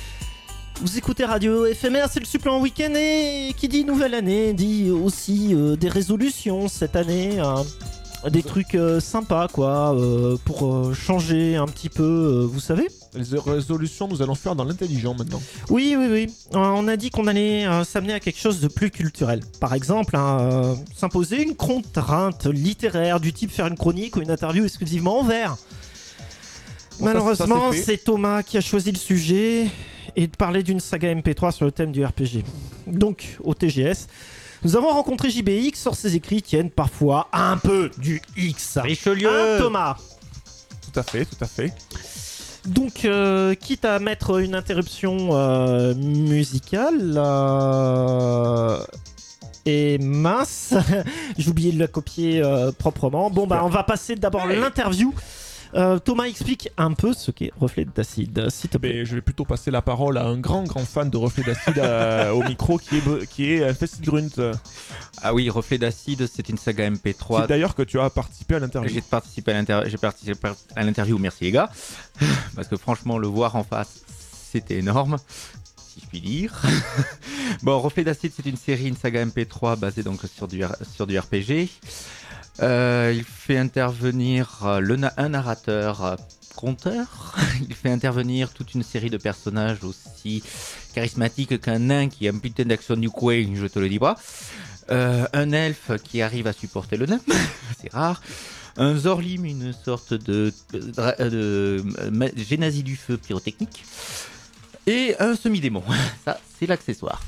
Vous écoutez Radio F M R, c'est le supplément week-end et qui dit nouvelle année dit aussi euh, des résolutions cette année. Hein. Des trucs euh, sympas quoi, euh, pour euh, changer un petit peu, euh, vous savez. Les résolutions, nous allons faire dans l'intelligent maintenant. Oui, oui, oui. Euh, on a dit qu'on allait euh, s'amener à quelque chose de plus culturel. Par exemple, hein, euh, s'imposer une contrainte littéraire du type faire une chronique ou une interview exclusivement en vers. Bon, Malheureusement, ça, ça, c'est fait. c'est Thomas qui a choisi le sujet et de parler d'une saga M P trois sur le thème du R P G. Donc, au T G S, nous avons rencontré J B X, sur ses écrits tiennent parfois un peu du X. Richelieu. Hein, Thomas. Tout à fait, tout à fait. Donc, euh, quitte à mettre une interruption euh, musicale, euh, et mince, j'ai oublié de la copier euh, proprement. Bon, bah, on va passer d'abord l'interview. Euh, Thomas explique un peu ce qu'est Reflet d'acide, s'il te plaît. Mais je vais plutôt passer la parole à un grand grand fan de Reflet d'acide euh, au micro qui est, qui est euh, Festigrunt. Ah oui, Reflet d'acide, c'est une saga M P trois. C'est d'ailleurs que tu as participé à l'interview. J'ai participé à l'inter- j'ai participé à l'interview, merci les gars. Parce que franchement, le voir en face, c'était énorme, si je puis dire. Bon, Reflet d'acide, c'est une série, une saga M P trois basée donc sur du, R- sur du R P G. Euh, il fait intervenir euh, le na- un narrateur euh, conteur. Il fait intervenir toute une série de personnages aussi charismatiques qu'un nain qui a un putain d'action du coin, je te le dis pas. Euh, un elfe qui arrive à supporter le nain, c'est rare. Un Zorlim, une sorte de, de, de, de ma- génazie du feu pyrotechnique. Et un semi-démon, ça c'est l'accessoire.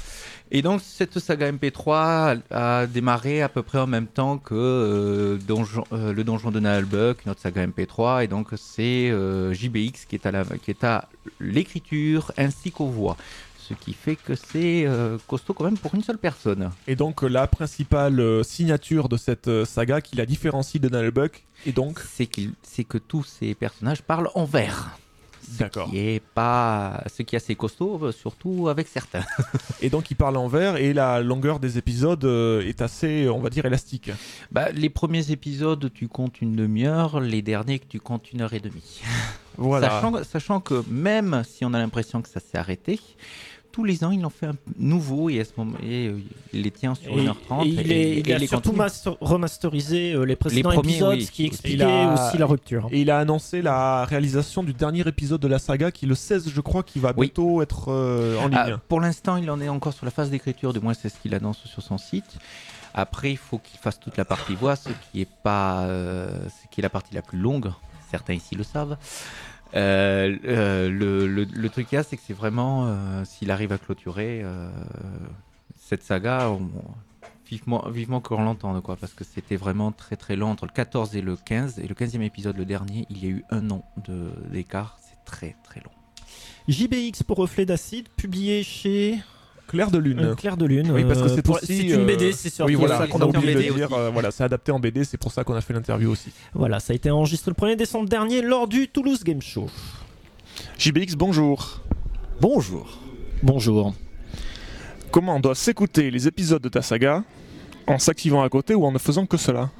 Et donc cette saga M P trois a, a démarré à peu près en même temps que euh, Donjon, euh, le donjon de Naalbuck, notre saga M P trois, et donc c'est euh, J B X qui est à la, qui est à l'écriture ainsi qu'aux voix. Ce qui fait que c'est euh, costaud quand même pour une seule personne. Et donc la principale euh, signature de cette euh, saga qui la différencie de Naalbuck, et donc c'est, qu'il, c'est que tous ces personnages parlent en vers. D'accord. Ce qui est pas, ce qui est assez costaud, surtout avec certains. Et donc il parle en vers et la longueur des épisodes euh, est assez, on va dire, élastique. Bah, les premiers épisodes, tu comptes une demi-heure, les derniers, tu comptes une heure et demie. Voilà. Sachant, sachant que même si on a l'impression que ça s'est arrêté, tous les ans, ils l'ont fait un nouveau et à ce moment, et, euh, il les tient sur Et, une heure trente. et il, et, est- il et a les surtout continue. master- remasterisé euh, les précédents Les premiers, épisodes, oui. ce qui expliquait Il a- aussi la rupture. Et il a annoncé la réalisation du dernier épisode de la saga qui est le seize, je crois, qui va Oui. bientôt être euh, en ligne. Ah, pour l'instant, il en est encore sur la phase d'écriture, du moins c'est ce qu'il annonce sur son site. Après, il faut qu'il fasse toute la partie voix, ce qui est pas, euh, ce qui est la partie la plus longue. Certains ici le savent. Euh, euh, le, le, le truc qu'il y a, c'est que c'est vraiment, euh, s'il arrive à clôturer euh, cette saga, on- vivement, vivement qu'on l'entende, quoi, parce que c'était vraiment très très long entre le quatorze et le quinze, et le quinzième épisode, le dernier, il y a eu un an de, d'écart, c'est très très long. J B X pour Reflet d'Acide, publié chez Clair de Lune. euh, Clair de Lune. Oui, parce que euh, c'est pour- aussi, c'est une B D, euh, c'est sorti. Oui, voilà, ça, on c'est a en oublié de B D le dire. aussi. euh, voilà, c'est adapté en B D, c'est pour ça qu'on a fait l'interview aussi. Voilà, ça a été enregistré le premier décembre dernier lors du Toulouse Game Show. J B X, bonjour. Bonjour. Bonjour. Comment doivent s'écouter les épisodes de ta saga en s'activant à côté ou en ne faisant que cela?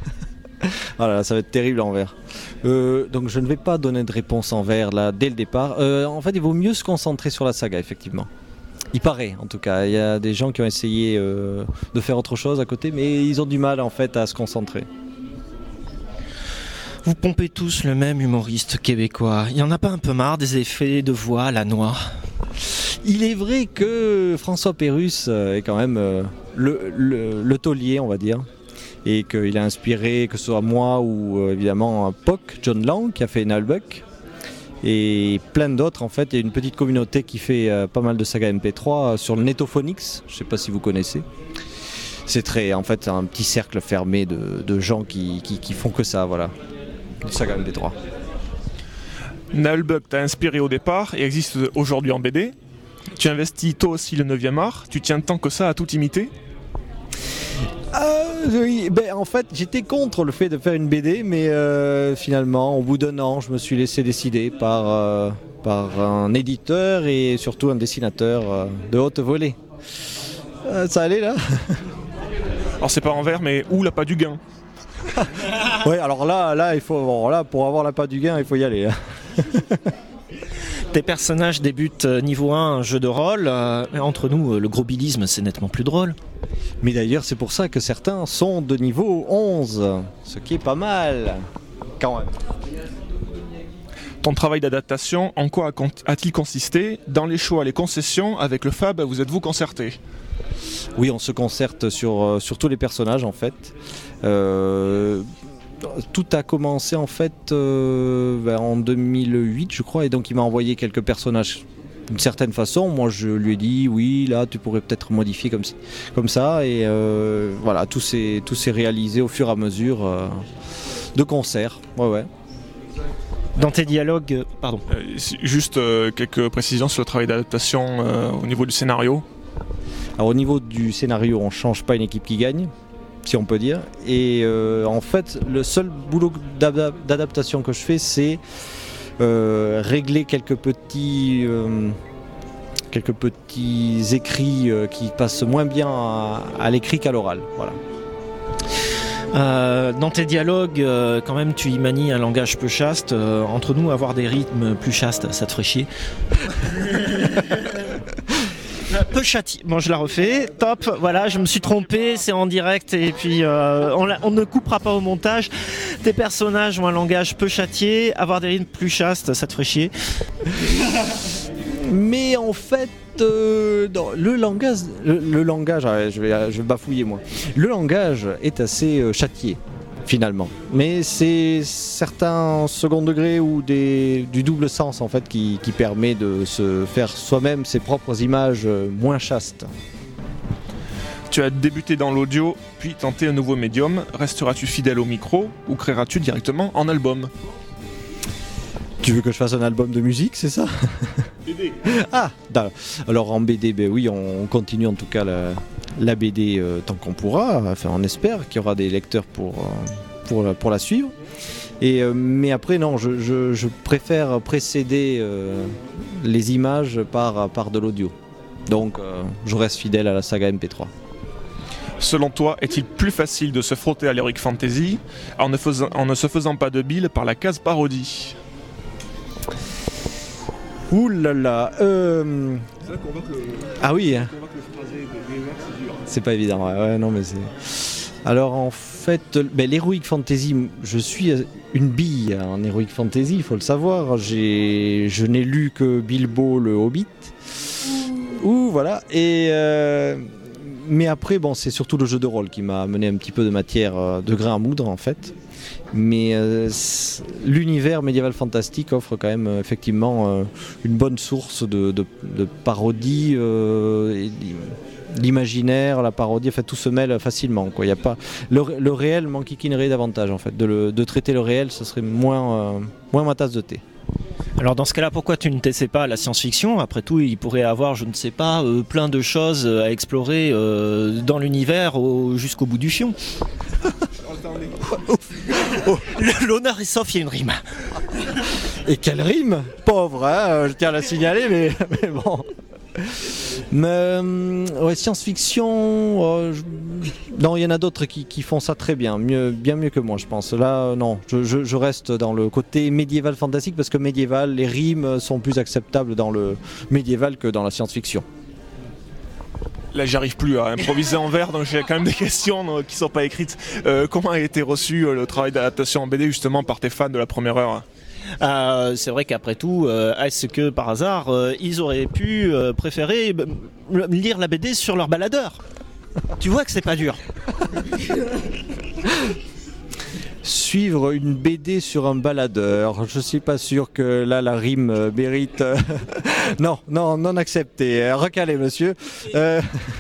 Ah là là, ça va être terrible en vert. Euh, donc je ne vais pas donner de réponse en vert là dès le départ. Euh, en fait, il vaut mieux se concentrer sur la saga, effectivement. Il paraît, en tout cas. Il y a des gens qui ont essayé euh, de faire autre chose à côté, mais ils ont du mal en fait à se concentrer. Vous pompez tous le même humoriste québécois. Il y en a pas un peu marre des effets de voix à la noix? Il est vrai que François Pérusse euh, est quand même euh, le, le, le taulier, on va dire. Et qu'il a inspiré, que ce soit moi ou euh, évidemment P O C, John Lang, qui a fait Naalbuck. Et plein d'autres, en fait. Il y a une petite communauté qui fait euh, pas mal de sagas M P trois euh, sur le Netophonix. Je ne sais pas si vous connaissez. C'est très, en fait, un petit cercle fermé de, de gens qui, qui, qui font que ça, voilà. Du saga M P trois. Naalbuck t'a inspiré au départ et existe aujourd'hui en B D. Tu investis toi aussi le neuvième art. Tu tiens tant que ça à tout imiter. Euh, oui, ben, en fait, j'étais contre le fait de faire une B D, mais euh, finalement, au bout d'un an, je me suis laissé décider par, euh, par un éditeur et surtout un dessinateur euh, de haute volée. Euh, ça allait là? Alors c'est pas en vert, mais où l'appât du gain? Oui, alors là, là, il faut, bon, là, pour avoir l'appât du gain, il faut y aller. hein. Tes personnages débutent euh, niveau un, un jeu de rôle. euh, mais entre nous, euh, le gros bilisme, c'est nettement plus drôle. Mais d'ailleurs, c'est pour ça que certains sont de niveau onze, ce qui est pas mal, quand même. Ton travail d'adaptation, en quoi a- a-t-il consisté? Dans les choix, les concessions, avec le Fab, vous êtes-vous concerté? Oui, on se concerte sur, euh, sur tous les personnages en fait. Euh, tout a commencé en fait euh, ben, en deux mille huit je crois, et donc il m'a envoyé quelques personnages d'une certaine façon. Moi je lui ai dit oui, là tu pourrais peut-être modifier comme, ci- comme ça, et euh, voilà, tout s'est, tout s'est réalisé au fur et à mesure euh, de concert. Ouais, ouais. Dans tes dialogues, euh, pardon. Euh, c'est juste euh, quelques précisions sur le travail d'adaptation euh, au niveau du scénario. Alors au niveau du scénario, on change pas une équipe qui gagne, si on peut dire. Et euh, en fait, le seul boulot d'ada- d'adaptation que je fais, c'est euh, régler quelques petits, euh, quelques petits écrits euh, qui passent moins bien à, à l'écrit qu'à l'oral. Voilà. Euh, dans tes dialogues, euh, quand même, tu y manies un langage peu chaste. Euh, entre nous, avoir des rythmes plus chastes, ça te ferait chier. Peu châti. Bon, je la refais. Top. Voilà, je me suis trompé. C'est en direct et puis euh, on, la- on ne coupera pas au montage. Tes personnages ont un langage peu châtié. Avoir des rythmes plus chastes, ça te ferait chier. Mais en fait, euh, non, le langage, le, le langage, ah ouais, je vais, je vais bafouiller moi. Le langage est assez euh, châtié finalement, mais c'est certains second degré ou des, du double sens en fait qui, qui permet de se faire soi-même ses propres images euh, moins chastes. Tu as débuté dans l'audio, puis tenté un nouveau médium. Resteras-tu fidèle au micro ou créeras-tu directement en album? Tu veux que je fasse un album de musique, c'est ça? B D. Ah, d'accord. Alors en B D, ben oui, on continue en tout cas la, la B D euh, tant qu'on pourra. Enfin, on espère qu'il y aura des lecteurs pour, euh, pour, la- pour la suivre. Et, euh, mais après, non, je, je- je préfère précéder euh, les images par, par de l'audio. Donc, euh, je reste fidèle à la saga M P trois. Selon toi, est-il plus facile de se frotter à l'Heroic Fantasy en ne, faisant- en ne se faisant pas de bile par la case parodie? Ouh là là. Euh... Ah oui. Hein. C'est pas évident. Ouais, ouais, non, mais c'est. Alors en fait, ben, l'Heroic Fantasy, je suis une bille en Heroic Fantasy, il faut le savoir. J'ai, je n'ai lu que Bilbo le Hobbit. Ouh, voilà. Et euh, mais après, bon, c'est surtout le jeu de rôle qui m'a amené un petit peu de matière, euh, de grain à moudre en fait. Mais euh, c'est- l'univers médiéval fantastique offre quand même euh, effectivement euh, une bonne source de, de, de parodie, euh, et l'imaginaire, la parodie, enfin tout se mêle facilement, quoi. Il y a pas le, ré- le réel m'enquiquinerait davantage en fait. De, le- de traiter le réel, ce serait moins, euh, moins ma tasse de thé. Alors dans ce cas-là, pourquoi tu ne t'essaies pas à la science-fiction? Après tout, il pourrait avoir, je ne sais pas, euh, plein de choses à explorer euh, dans l'univers au- jusqu'au bout du fion. Le- L'honneur est sauf, il y a une rime. Et quelle rime, pauvre, hein, euh, je tiens à la signaler, mais, mais bon. Mais euh, ouais, science-fiction, euh, je- non, il y en a d'autres qui, qui font ça très bien, mieux, bien mieux que moi, je pense. Là, euh, non, je, je- je reste dans le côté médiéval fantastique parce que médiéval, les rimes sont plus acceptables dans le médiéval que dans la science-fiction. Là, j'arrive plus à improviser en vers, donc j'ai quand même des questions euh, qui sont pas écrites. Euh, comment a été reçu euh, le travail d'adaptation en B D justement par tes fans de la première heure? Euh, c'est vrai qu'après tout, euh, est-ce que par hasard, euh, ils auraient pu euh, préférer euh, lire la B D sur leur baladeur? Tu vois que c'est pas dur. Suivre une B D sur un baladeur, je suis pas sûr que là la rime euh, mérite. euh, non, non, non accepté. Euh, Recalé, monsieur. Euh,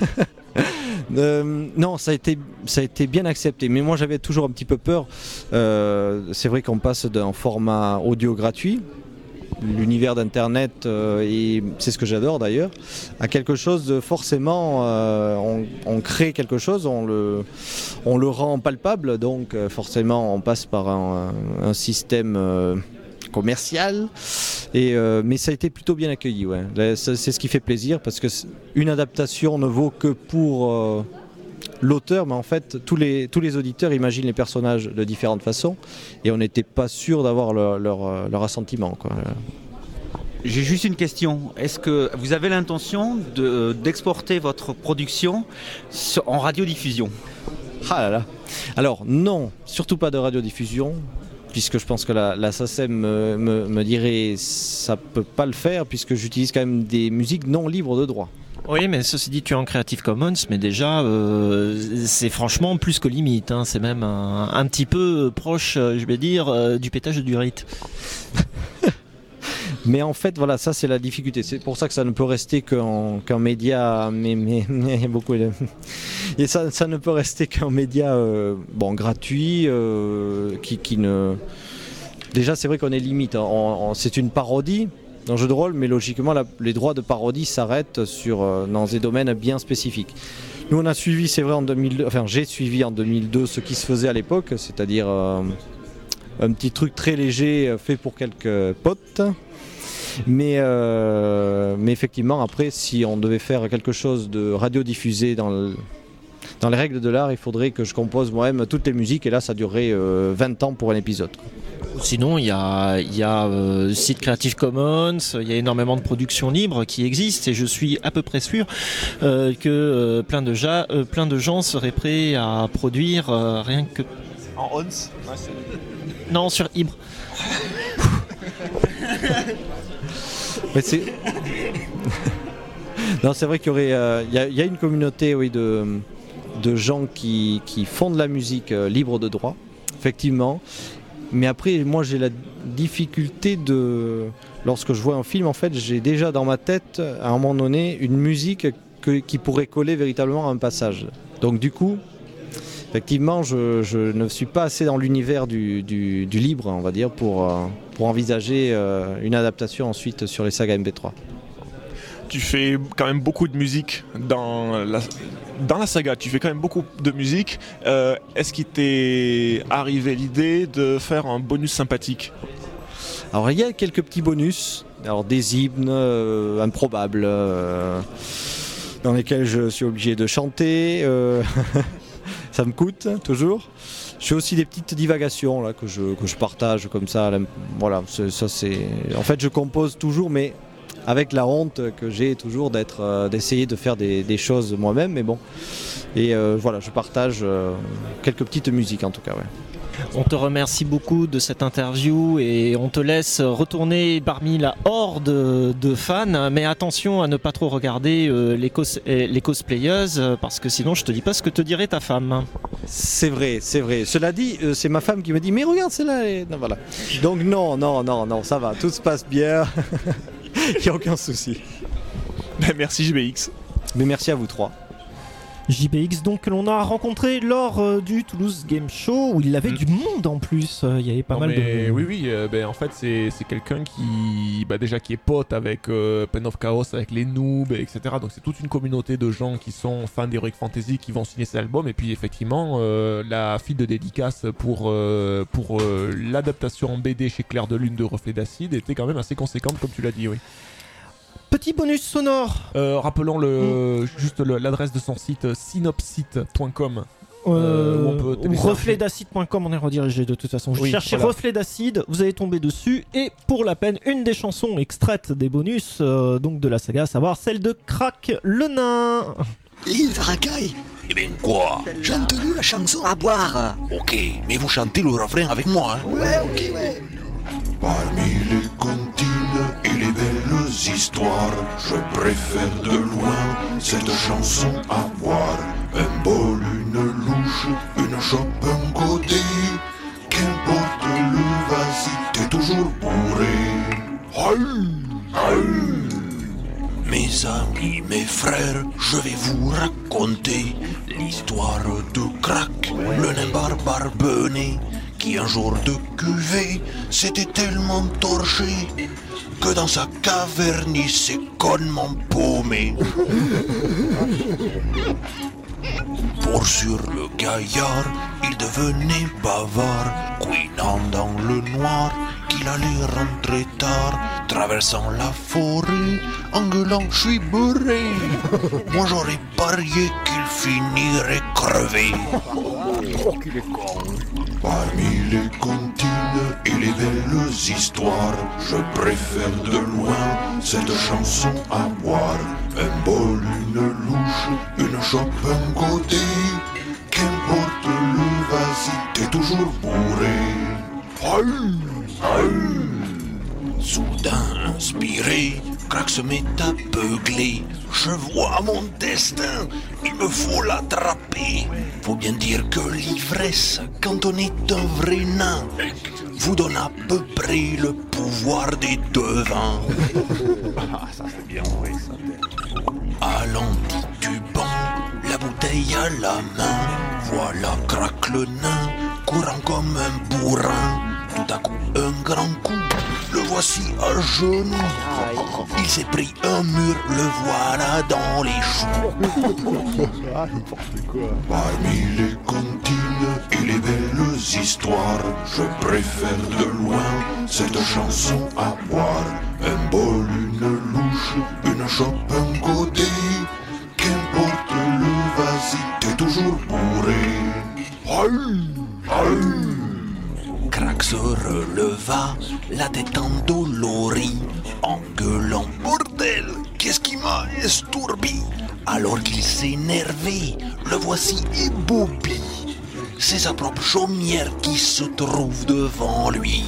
euh, non, ça a été, ça a été bien accepté. Mais moi, j'avais toujours un petit peu peur. Euh, c'est vrai qu'on passe d'un format audio gratuit, l'univers d'Internet, euh, et c'est ce que j'adore d'ailleurs, à quelque chose de forcément, euh, on, on crée quelque chose, on le, on le rend palpable, donc euh, forcément on passe par un, un système euh, commercial, et, euh, mais ça a été plutôt bien accueilli. Ouais. Là, ça, c'est ce qui fait plaisir, parce que c'est- une adaptation ne vaut que pour euh, l'auteur, mais en fait tous les, tous les auditeurs imaginent les personnages de différentes façons, et on n'était pas sûr d'avoir leur, leur, leur assentiment, quoi. J'ai juste une question. Est-ce que vous avez l'intention de- d'exporter votre production sur- en radiodiffusion? Ah là là. Alors non, surtout pas de radiodiffusion, puisque je pense que la, la SACEM me, me, me dirait ça peut pas le faire, puisque j'utilise quand même des musiques non libres de droit. Oui, mais ceci dit, tu es en Creative Commons, mais déjà, euh, c'est franchement plus que limite. Hein. C'est même un, un petit peu proche, euh, je vais dire, euh, du pétage de durite. Mais en fait, voilà, ça c'est la difficulté. C'est pour ça que ça ne peut rester qu'en qu'un média, mais, mais, mais il y a beaucoup de... Et ça, ça ne peut rester qu'un média euh, bon, gratuit, euh, qui, qui ne... Déjà, c'est vrai qu'on est limite. On- on- c'est une parodie d'un jeu de rôle, mais logiquement, la- les droits de parodie s'arrêtent sur, euh, dans des domaines bien spécifiques. Nous, on a suivi, c'est vrai, en deux mille deux, enfin, j'ai suivi en deux mille deux ce qui se faisait à l'époque, c'est-à-dire euh, un petit truc très léger euh, fait pour quelques potes. Mais, euh, mais effectivement, après, si on devait faire quelque chose de radiodiffusé dans, le- dans les règles de l'art, il faudrait que je compose moi-même toutes les musiques, et là, ça durerait euh, vingt ans pour un épisode. Sinon, il y a, il y a euh, site Creative Commons, il y a énormément de productions libres qui existent, et je suis à peu près sûr euh, que euh, plein, de ja- euh, plein de gens seraient prêts à produire euh, rien que... En ons? Non, sur Ibre. Mais c'est... non, c'est vrai qu'il y aurait, euh, il y, a- il y a une communauté, oui, de, de gens qui, qui font de la musique euh, libre de droit, effectivement. Mais après, moi, j'ai la difficulté de, lorsque je vois un film, en fait, j'ai déjà dans ma tête, à un moment donné, une musique que, qui pourrait coller véritablement à un passage. Donc du coup, effectivement, je, je ne suis pas assez dans l'univers du, du, du libre, on va dire, pour, euh, pour envisager euh, une adaptation ensuite sur les sagas M P trois. Tu fais quand même beaucoup de musique dans la, dans la saga, tu fais quand même beaucoup de musique. Euh, est-ce qu'il t'est arrivé l'idée de faire un bonus sympathique ? Alors il y a quelques petits bonus, alors des hymnes euh, improbables, euh, dans lesquels je suis obligé de chanter, euh, ça me coûte toujours. Je fais aussi des petites divagations là, que, je, que je partage comme ça, là, voilà, c'est, ça c'est... En fait je compose toujours, mais avec la honte que j'ai toujours d'être, euh, d'essayer de faire des, des choses moi-même, mais bon. Et euh, voilà, je partage euh, quelques petites musiques en tout cas, ouais. On te remercie beaucoup de cette interview et on te laisse retourner parmi la horde de fans, mais attention à ne pas trop regarder euh, les, cos- les cosplayeuses, parce que sinon je te dis pas ce que te dirait ta femme. C'est vrai, c'est vrai. Cela dit, euh, c'est ma femme qui me dit « Mais regarde, c'est là et... !» non, voilà. Donc non, non, non, non, ça va, tout se passe bien. Il n'y a aucun souci. Ben, merci J B X. Mais merci à vous trois. J B X donc que l'on a rencontré lors euh, du Toulouse Game Show où il avait mmh. du monde en plus, euh, il y avait pas non, mal mais de... Oui oui, euh, ben, en fait c'est, c'est quelqu'un qui bah, déjà qui est pote avec euh, Pen of Chaos, avec les noobs, et cetera. Donc c'est toute une communauté de gens qui sont fans d'Heroic Fantasy qui vont signer cet album. Et puis effectivement euh, la file de dédicace pour, euh, pour euh, l'adaptation en B D chez Clair de Lune de Reflet d'Acide était quand même assez conséquente comme tu l'as dit, oui. Petit bonus sonore. Euh, rappelons le, mmh. juste le, l'adresse de son site synopsite point com. Euh, où on peut reflet d'acide point com, on est redirigé de toute façon. Vous oui, cherchez voilà. Reflet d'acide, vous allez tomber dessus. Et pour la peine, une des chansons extraites des bonus euh, donc de la saga, à savoir celle de Crac le nain. L'île Racaille. Eh bien quoi? J'ai entendu la chanson à boire. Ok, mais vous chantez le refrain avec moi. Hein. Ouais, ok, ouais. Parmi les comptines et les belles histoires, je préfère de loin cette chanson à boire. Un bol, une louche, une chope, un côté. Qu'importe le vas-y, t'es toujours bourré. Aïe, aïe. Mes amis, mes frères, je vais vous raconter l'histoire de Crac, le nain barbare bené, qui un jour de cuvée s'était tellement torché que dans sa caverne il s'est connement paumé. Pour sur le gaillard, il devenait bavard, couinant dans le noir qu'il allait rentrer tard, traversant la forêt, en gueulant je suis bourré. Moi j'aurais parié qu'il finirait crevé. Oh qu'il est con. Parmi les comptines et les belles histoires, je préfère de loin cette chanson à boire. Un bol, une louche, une chope, un côté. Qu'importe le vas-y, t'es toujours bourré. Aïe, aïe. Soudain inspiré, Crac se met à beugler. Je vois mon destin, il me faut l'attraper. Faut bien dire que l'ivresse, quand on est un vrai nain, vous donne à peu près le pouvoir des devins. Ah, ça c'est bien, oui, ça. Allant titubant, la bouteille à la main, voilà Crac le nain, courant comme un bourrin. Tout à coup, un grand coup, le voici à genoux. Il s'est pris un mur, le voilà dans les choux. Ah, n'importe quoi. Parmi les comptines et les belles histoires, je préfère de loin cette chanson à boire. Un bol, une louche, une chope, un côté. Qu'importe le vas-y, t'es toujours bourré. Aïe, aïe. Crac se releva, la tête endolorie, en gueulant « Bordel, qu'est-ce qui m'a estourbi ?» Alors qu'il s'énervait, le voici éboubi. C'est sa propre chaumière qui se trouve devant lui.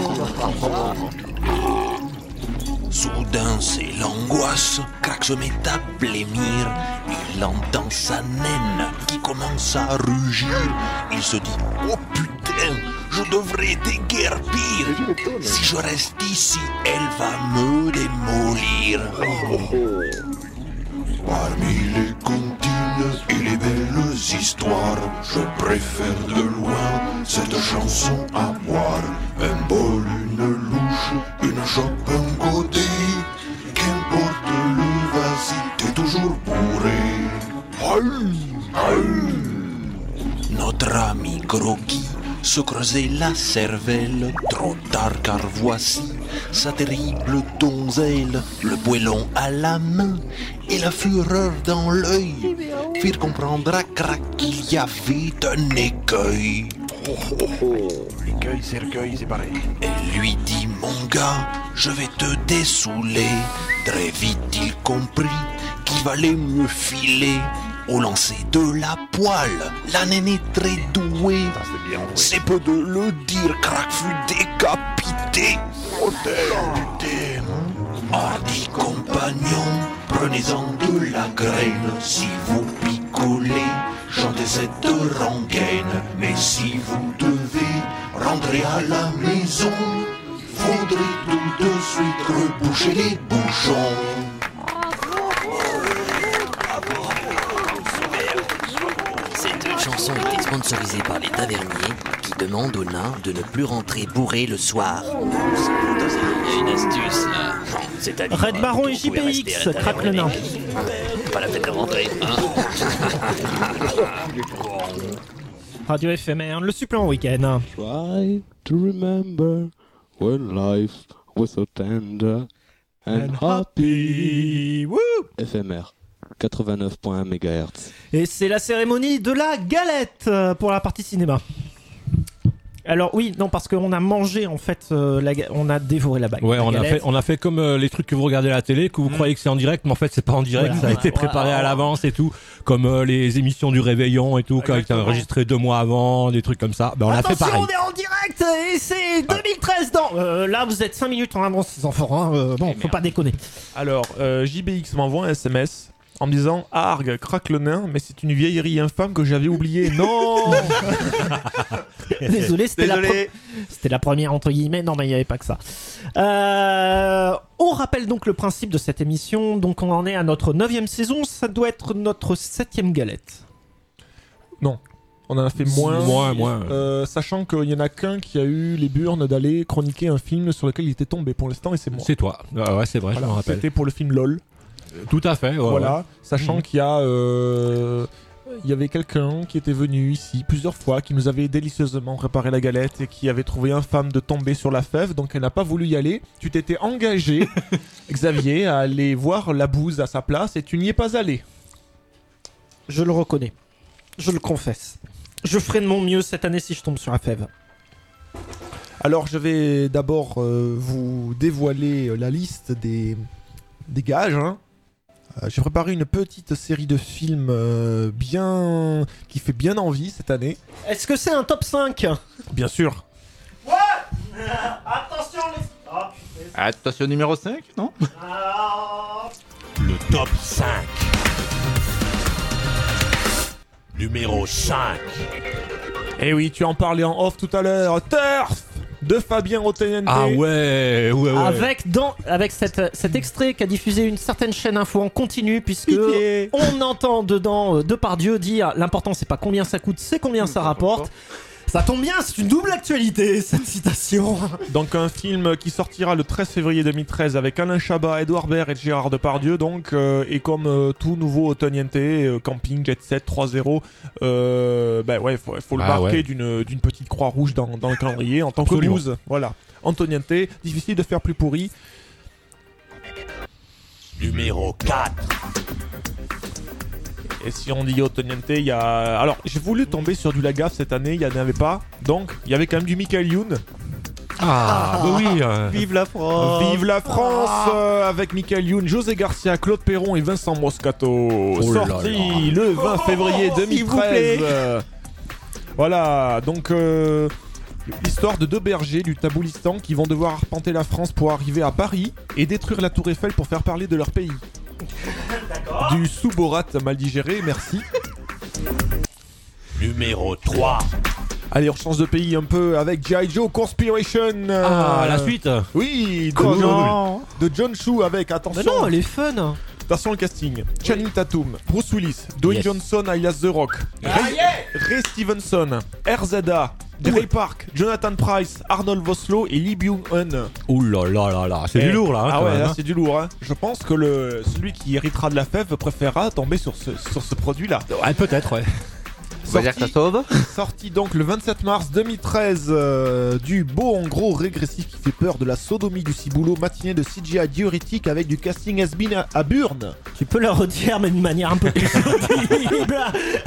Soudain, c'est l'angoisse, Crac se met à blêmir. Il entend sa naine qui commence à rugir. Il se dit « Oh putain, je devrais déguerpir. Si je reste ici, elle va me démolir. » Parmi les comptines et les belles histoires, je préfère de loin cette chanson à boire. Un bol, une louche, une chope, un godet. Qu'importe le vas-y, t'es toujours bourré. Notre ami Groggy se creusait la cervelle, trop tard car voici sa terrible donzelle, le poêlon à la main et la fureur dans l'œil firent comprendre à Crac qu'il y avait un écueil. Oh, oh, oh. L'écueil, c'est l'écueil, c'est pareil. Elle lui dit, mon gars, je vais te dessouler. Très vite il comprit qu'il valait mieux filer au lancer de la poêle. La naine est très douée, c'est peu de le dire, Crac fut décapité. Hardi compagnon, prenez-en de la graine. Si vous picolez, chantez cette rengaine. Mais si vous devez rentrer à la maison, faudrait tout de suite reboucher les bouchons. Cette chanson était sponsorisée par les taverniers qui demandent aux nains de ne plus rentrer bourrés le soir. Il y a une astuce là. C'est-à-dire, Red Baron et vous J pouvez P rester X, à la craque le taverne nain. avec- Pas la peine de rentrer, hein. Radio F M R, le supplément week-end. Try to remember when life was so tender and, And happy. Woo! F M R quatre-vingt-neuf virgule un mégahertz. Et c'est la cérémonie de la galette euh, pour la partie cinéma. Alors oui, non, parce qu'on a mangé en fait, euh, la ga- on a dévoré la bague. Ouais, la on a, galette. fait, on a fait comme euh, les trucs que vous regardez à la télé, que vous croyez que c'est en direct, mais en fait c'est pas en direct, Voilà. ça a été préparé à l'avance et tout, comme euh, les émissions du Réveillon et tout, qui ont été enregistrées deux mois avant, des trucs comme ça. Ben, on a fait Attention, pareil. on est en direct et c'est deux mille treize dans. Euh, là, vous êtes cinq minutes en avance, les enfants. Hein, euh, bon, faut pas déconner. Alors, euh, J B X m'envoie un S M S en me disant Arg, craque le nain, mais c'est une vieillerie infâme que j'avais oubliée. Non. Désolé, c'était la, Désolé. pre- c'était la première entre guillemets. Non, mais il n'y avait pas que ça. Euh, on rappelle donc le principe de cette émission. Donc, on en est à notre neuvième saison. Ça doit être notre septième galette. Non. On en a fait moins. Moins, moins. Euh, sachant qu'il y en a qu'un qui a eu les burnes d'aller chroniquer un film sur lequel il était tombé pour l'instant, et c'est moi. C'est toi. Ah ouais, c'est vrai, Voilà, je me rappelle. C'était pour le film LOL. Tout à fait. Ouais, voilà. ouais. Sachant Mhm. qu'il y a. euh, Il y avait quelqu'un qui était venu ici plusieurs fois, qui nous avait délicieusement préparé la galette et qui avait trouvé infâme de tomber sur la fève, donc elle n'a pas voulu y aller. Tu t'étais engagé, Xavier, à aller voir la bouse à sa place et tu n'y es pas allé. Je le reconnais. Je le confesse. Je ferai de mon mieux cette année si je tombe sur la fève. Alors je vais d'abord euh, vous dévoiler euh, la liste des, des gages. Hein. Euh, J'ai préparé une petite série de films euh, bien qui fait bien envie cette année. Est-ce que c'est un top cinq? Bien sûr. Attention les... Oh, Attention numéro cinq, non? Le top cinq. Numéro cinq. Eh oui, tu en parlais en off tout à l'heure. Turf de Fabien Otteniente. Ah ouais, ouais, ouais. Avec, dans, avec cette, cet extrait qu'a diffusé une certaine chaîne info en continu, puisque Pitié. on entend dedans euh, Depardieu dire l'important c'est pas combien ça coûte, c'est combien ça rapporte. Ça tombe bien, c'est une double actualité cette citation. Donc un film qui sortira le treize février deux mille treize avec Alain Chabat, Edouard Baird et Gérard Depardieu. Donc, euh, et comme euh, tout nouveau Otteniente, euh, Camping, Jet Set, trois zéro, euh, bah ouais, faut, faut le Ah marquer ouais. d'une, d'une petite croix rouge dans, dans le calendrier en tant Absolument. que bouse. Voilà. Antoniente, difficile de faire plus pourri. Numéro quatre. Et si on dit Otteniente, il y a... Alors, j'ai voulu tomber sur du Lagaffe cette année, il n'y en avait pas. Donc, il y avait quand même du Michael Youn. Ah, bah oui. euh, Vive la France. Vive la France euh, avec Michael Youn, José Garcia, Claude Perron et Vincent Moscato. Oh là Sorti là. le vingt février deux mille treize. Euh, voilà, donc euh, l'histoire de deux bergers du Taboulistan qui vont devoir arpenter la France pour arriver à Paris et détruire la Tour Eiffel pour faire parler de leur pays. Du sous-borat mal digéré, merci. Numéro trois. Allez, on change de pays un peu avec G I. Joe Conspiration. Ah, euh, la suite. Oui, de, Cool. John, de John Chu avec, Mais attention. non, elle est fun. Attention le casting. Channing Tatum, Bruce Willis, Dwayne Yes. Johnson alias The Rock, Ray, Ray Stevenson, R Z A, Ray Park, Jonathan Price, Arnold Vosloo et Lee Byung-hun. Ouh là là là là, c'est Et- du lourd là. hein, ah quand ouais, même, là hein. c'est du lourd. Hein. Je pense que le celui qui héritera de la fève préférera tomber sur ce, sur ce produit-là. Ouais, peut-être, ouais. On va dire que ça sauve. Sorti donc le vingt-sept mars deux mille treize, euh, du beau en gros régressif qui fait peur, de la sodomie du ciboulot, matinée de C G I diurétique avec du casting has-been à, à Burn. Tu peux le redire, mais d'une manière un peu plus audible.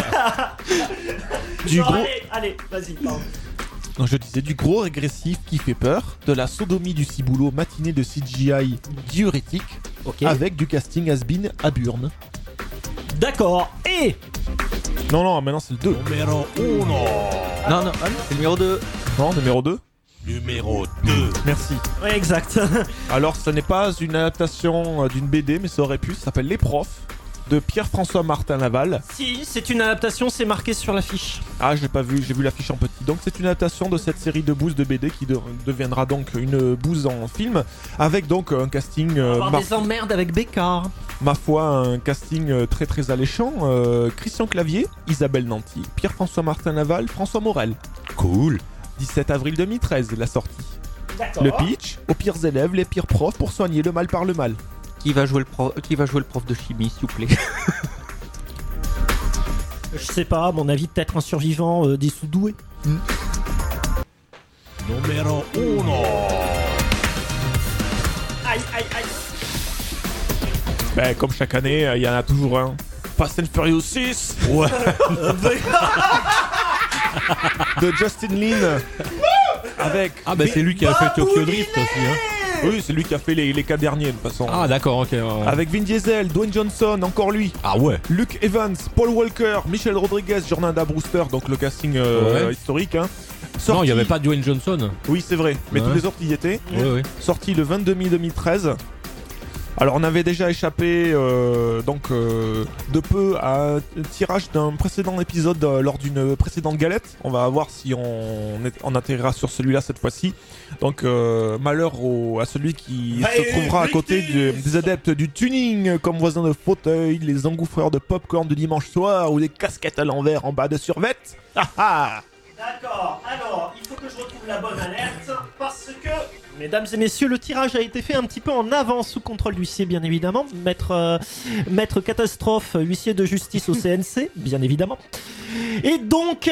Du Non, gros- Allez, allez, vas-y, pardon. Donc je disais du gros régressif qui fait peur, de la sodomie du ciboulot, matinée de C G I diurétique Ok. avec du casting has-been à Burn. D'accord. Et Non, non, maintenant c'est le deux. Numéro uno. Non, non, ah non, c'est le numéro deux. Non, numéro deux. Numéro deux. Merci. ouais, exact. Alors, ce n'est pas une adaptation euh, d'une B D, mais ça aurait pu. Ça s'appelle Les Profs, de Pierre-François Martin Laval. Si, c'est une adaptation, c'est marqué sur l'affiche. Ah, j'ai pas vu, j'ai vu l'affiche en petit. Donc, c'est une adaptation de cette série de bouse de B D qui de- deviendra donc une bouse en film, avec donc un casting, euh, Avoir ma, des emmerdes avec Bécard. ma foi, un casting euh, très très alléchant. Euh, Christian Clavier, Isabelle Nanty, Pierre-François Martin Laval, François Morel. Cool. dix-sept avril deux mille treize, la sortie. D'accord. Le pitch, aux pires élèves, les pires profs pour soigner le mal par le mal. Qui va jouer le prof, qui va jouer le prof de chimie, s'il vous plaît? Je sais pas, à mon avis, peut-être un survivant euh, des sous-doués. Numéro uno. Aïe, aïe, aïe. Ben, comme chaque année, euh, il y en a toujours un. Fast and Furious six. Ouais. De Justin Lin. Avec. Ah bah c'est lui qui a fait Tokyo Drift aussi. Hein. Oui, c'est lui qui a fait les, les quatre derniers de toute façon. Ah d'accord, ok. ouais. Avec Vin Diesel, Dwayne Johnson, encore lui. Ah ouais. Luke Evans, Paul Walker, Michelle Rodriguez, Jornada Brewster, donc le casting euh, Ouais. historique. Hein. Non, Sorti- il n'y avait pas Dwayne Johnson. Oui, c'est vrai, mais Ouais. tous les autres y étaient. Ouais, ouais. Sorti le vingt-deux mai deux mille treize. Alors on avait déjà échappé euh, donc euh, de peu à un tirage d'un précédent épisode euh, lors d'une précédente galette. On va voir si on, est- on atterrira sur celui-là cette fois-ci. Donc euh, malheur au- à celui qui se trouvera à côté du- des adeptes du tuning comme voisins de fauteuil, les engouffreurs de popcorn de dimanche soir ou les casquettes à l'envers en bas de survêt. Ah ah. D'accord, alors, il faut que je retrouve la bonne alerte, parce que, mesdames et messieurs, le tirage a été fait un petit peu en avance sous contrôle d'huissier, bien évidemment. Maître, euh, maître Catastrophe, huissier de justice au C N C, bien évidemment. Et donc...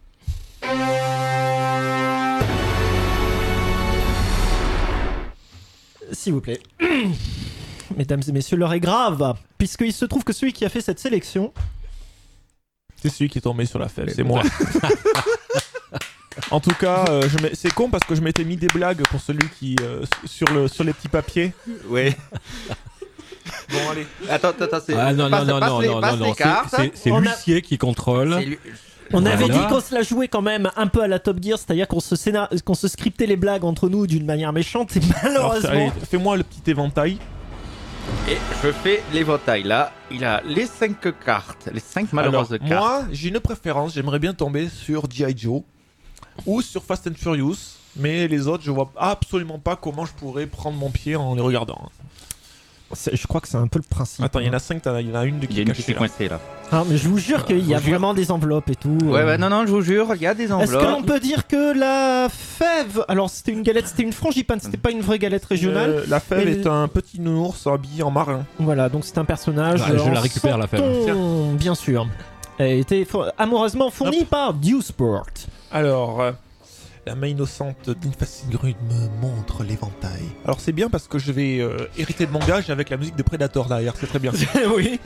S'il vous plaît. Mesdames et messieurs, l'heure est grave, puisqu'il se trouve que celui qui a fait cette sélection... C'est celui qui est tombé sur la fève, c'est moi. En tout cas, euh, je m'ai- c'est con parce que je m'étais mis des blagues pour celui qui euh, sur le sur les petits papiers. Ouais. Bon allez. Attends, attends, attends, c'est. Ah non, non, passe- non, passe non, les- non, passe non, les non, c'est- cartes. c'est c'est On a- l'huissier qui contrôle. C'est lui- On avait Voilà. dit qu'on se la jouait quand même un peu à la Top Gear, c'est-à-dire qu'on se, scénar- qu'on se scriptait les blagues entre nous d'une manière méchante, et Alors, malheureusement... allez, fais-moi le petit éventail. Et je fais l'éventail là. Il a les cinq cartes, les cinq malheureuses Alors, cartes. moi, j'ai une préférence. J'aimerais bien tomber sur G I Joe ou sur Fast and Furious, mais les autres, je vois absolument pas comment je pourrais prendre mon pied en les regardant. C'est- Je crois que c'est un peu le principe. Attends, il y en a cinq. t'en as- Il y en a une de Il y qui a est une qui cachée est là. coincée là. Ah, mais je vous jure qu'il y a je vous jure. vraiment des enveloppes et tout. Ouais, euh. ouais, non, non, je vous jure, il y a des Est-ce enveloppes. que l'on peut dire que la fève... Alors, c'était une galette, c'était une frangipane, c'était pas une vraie galette régionale. Euh, la fève Et est le- un petit nounours habillé en marin. Voilà, donc c'est un personnage... Ouais, je en la récupère, la fève. santon, bien sûr. Elle a été fo- amoureusement fournie par Dewsport. Alors, euh, la main innocente d'Infacingrude me montre l'éventail. Alors c'est bien parce que je vais euh, hériter de mon gage avec la musique de Predator derrière, c'est très bien. Oui.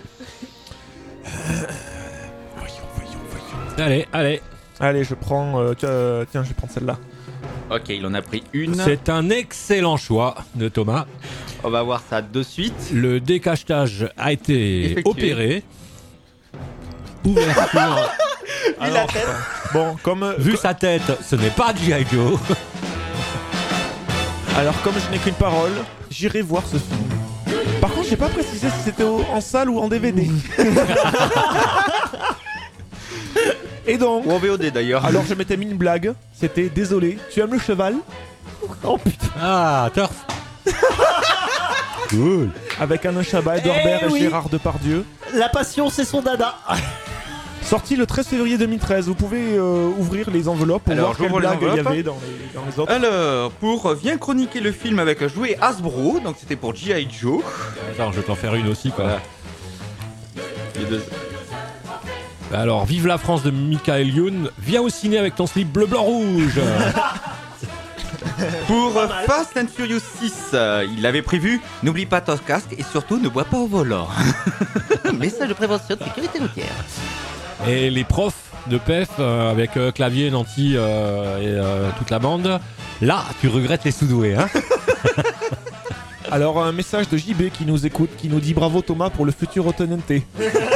Voyons, voyons, voyons. Allez, allez. Allez, je prends... euh, tiens, tiens, je vais prendre celle-là. Ok, il en a pris une. C'est un excellent choix de Thomas. On va voir ça de suite. Le décachetage a été Effectué. opéré. Ouverture. Alors, bon, comme... euh, Vu co- sa tête, ce n'est pas G I Joe. Alors, comme je n'ai qu'une parole, j'irai voir ce film. Par contre, j'ai pas précisé si c'était au- en salle ou en D V D. Et donc... Ou en V O D d'ailleurs. Alors, je m'étais mis une blague. C'était « Désolé, tu aimes le cheval ?» Oh putain. Ah, turf. Cool. avec Alain Chabat, Edouard Eh Baird et oui. Gérard Depardieu. La passion, c'est son dada. Sorti le treize février deux mille treize. Vous pouvez euh, ouvrir les enveloppes pour Alors, voir quelle j'ouvre les blague il y enveloppes. avait dans les, dans les autres. Alors, pour Viens chroniquer le film avec un jouet Hasbro, donc c'était pour G I. Joe. Attends, je vais t'en faire une aussi, quoi. Voilà. Les deux. Alors, Vive la France de Michael Youn. Viens au ciné avec ton slip bleu, blanc, rouge. Pour euh, Fast and Furious six, euh, il avait prévu n'oublie pas ton casque et surtout ne bois pas au volant. Message de prévention de sécurité routière. Et les profs de P E F euh, avec euh, Clavier, Nanty euh, et euh, toute la bande. Là, tu regrettes les sous-doués, hein. Alors un message de J B qui nous écoute, qui nous dit bravo Thomas pour le futur Otenente.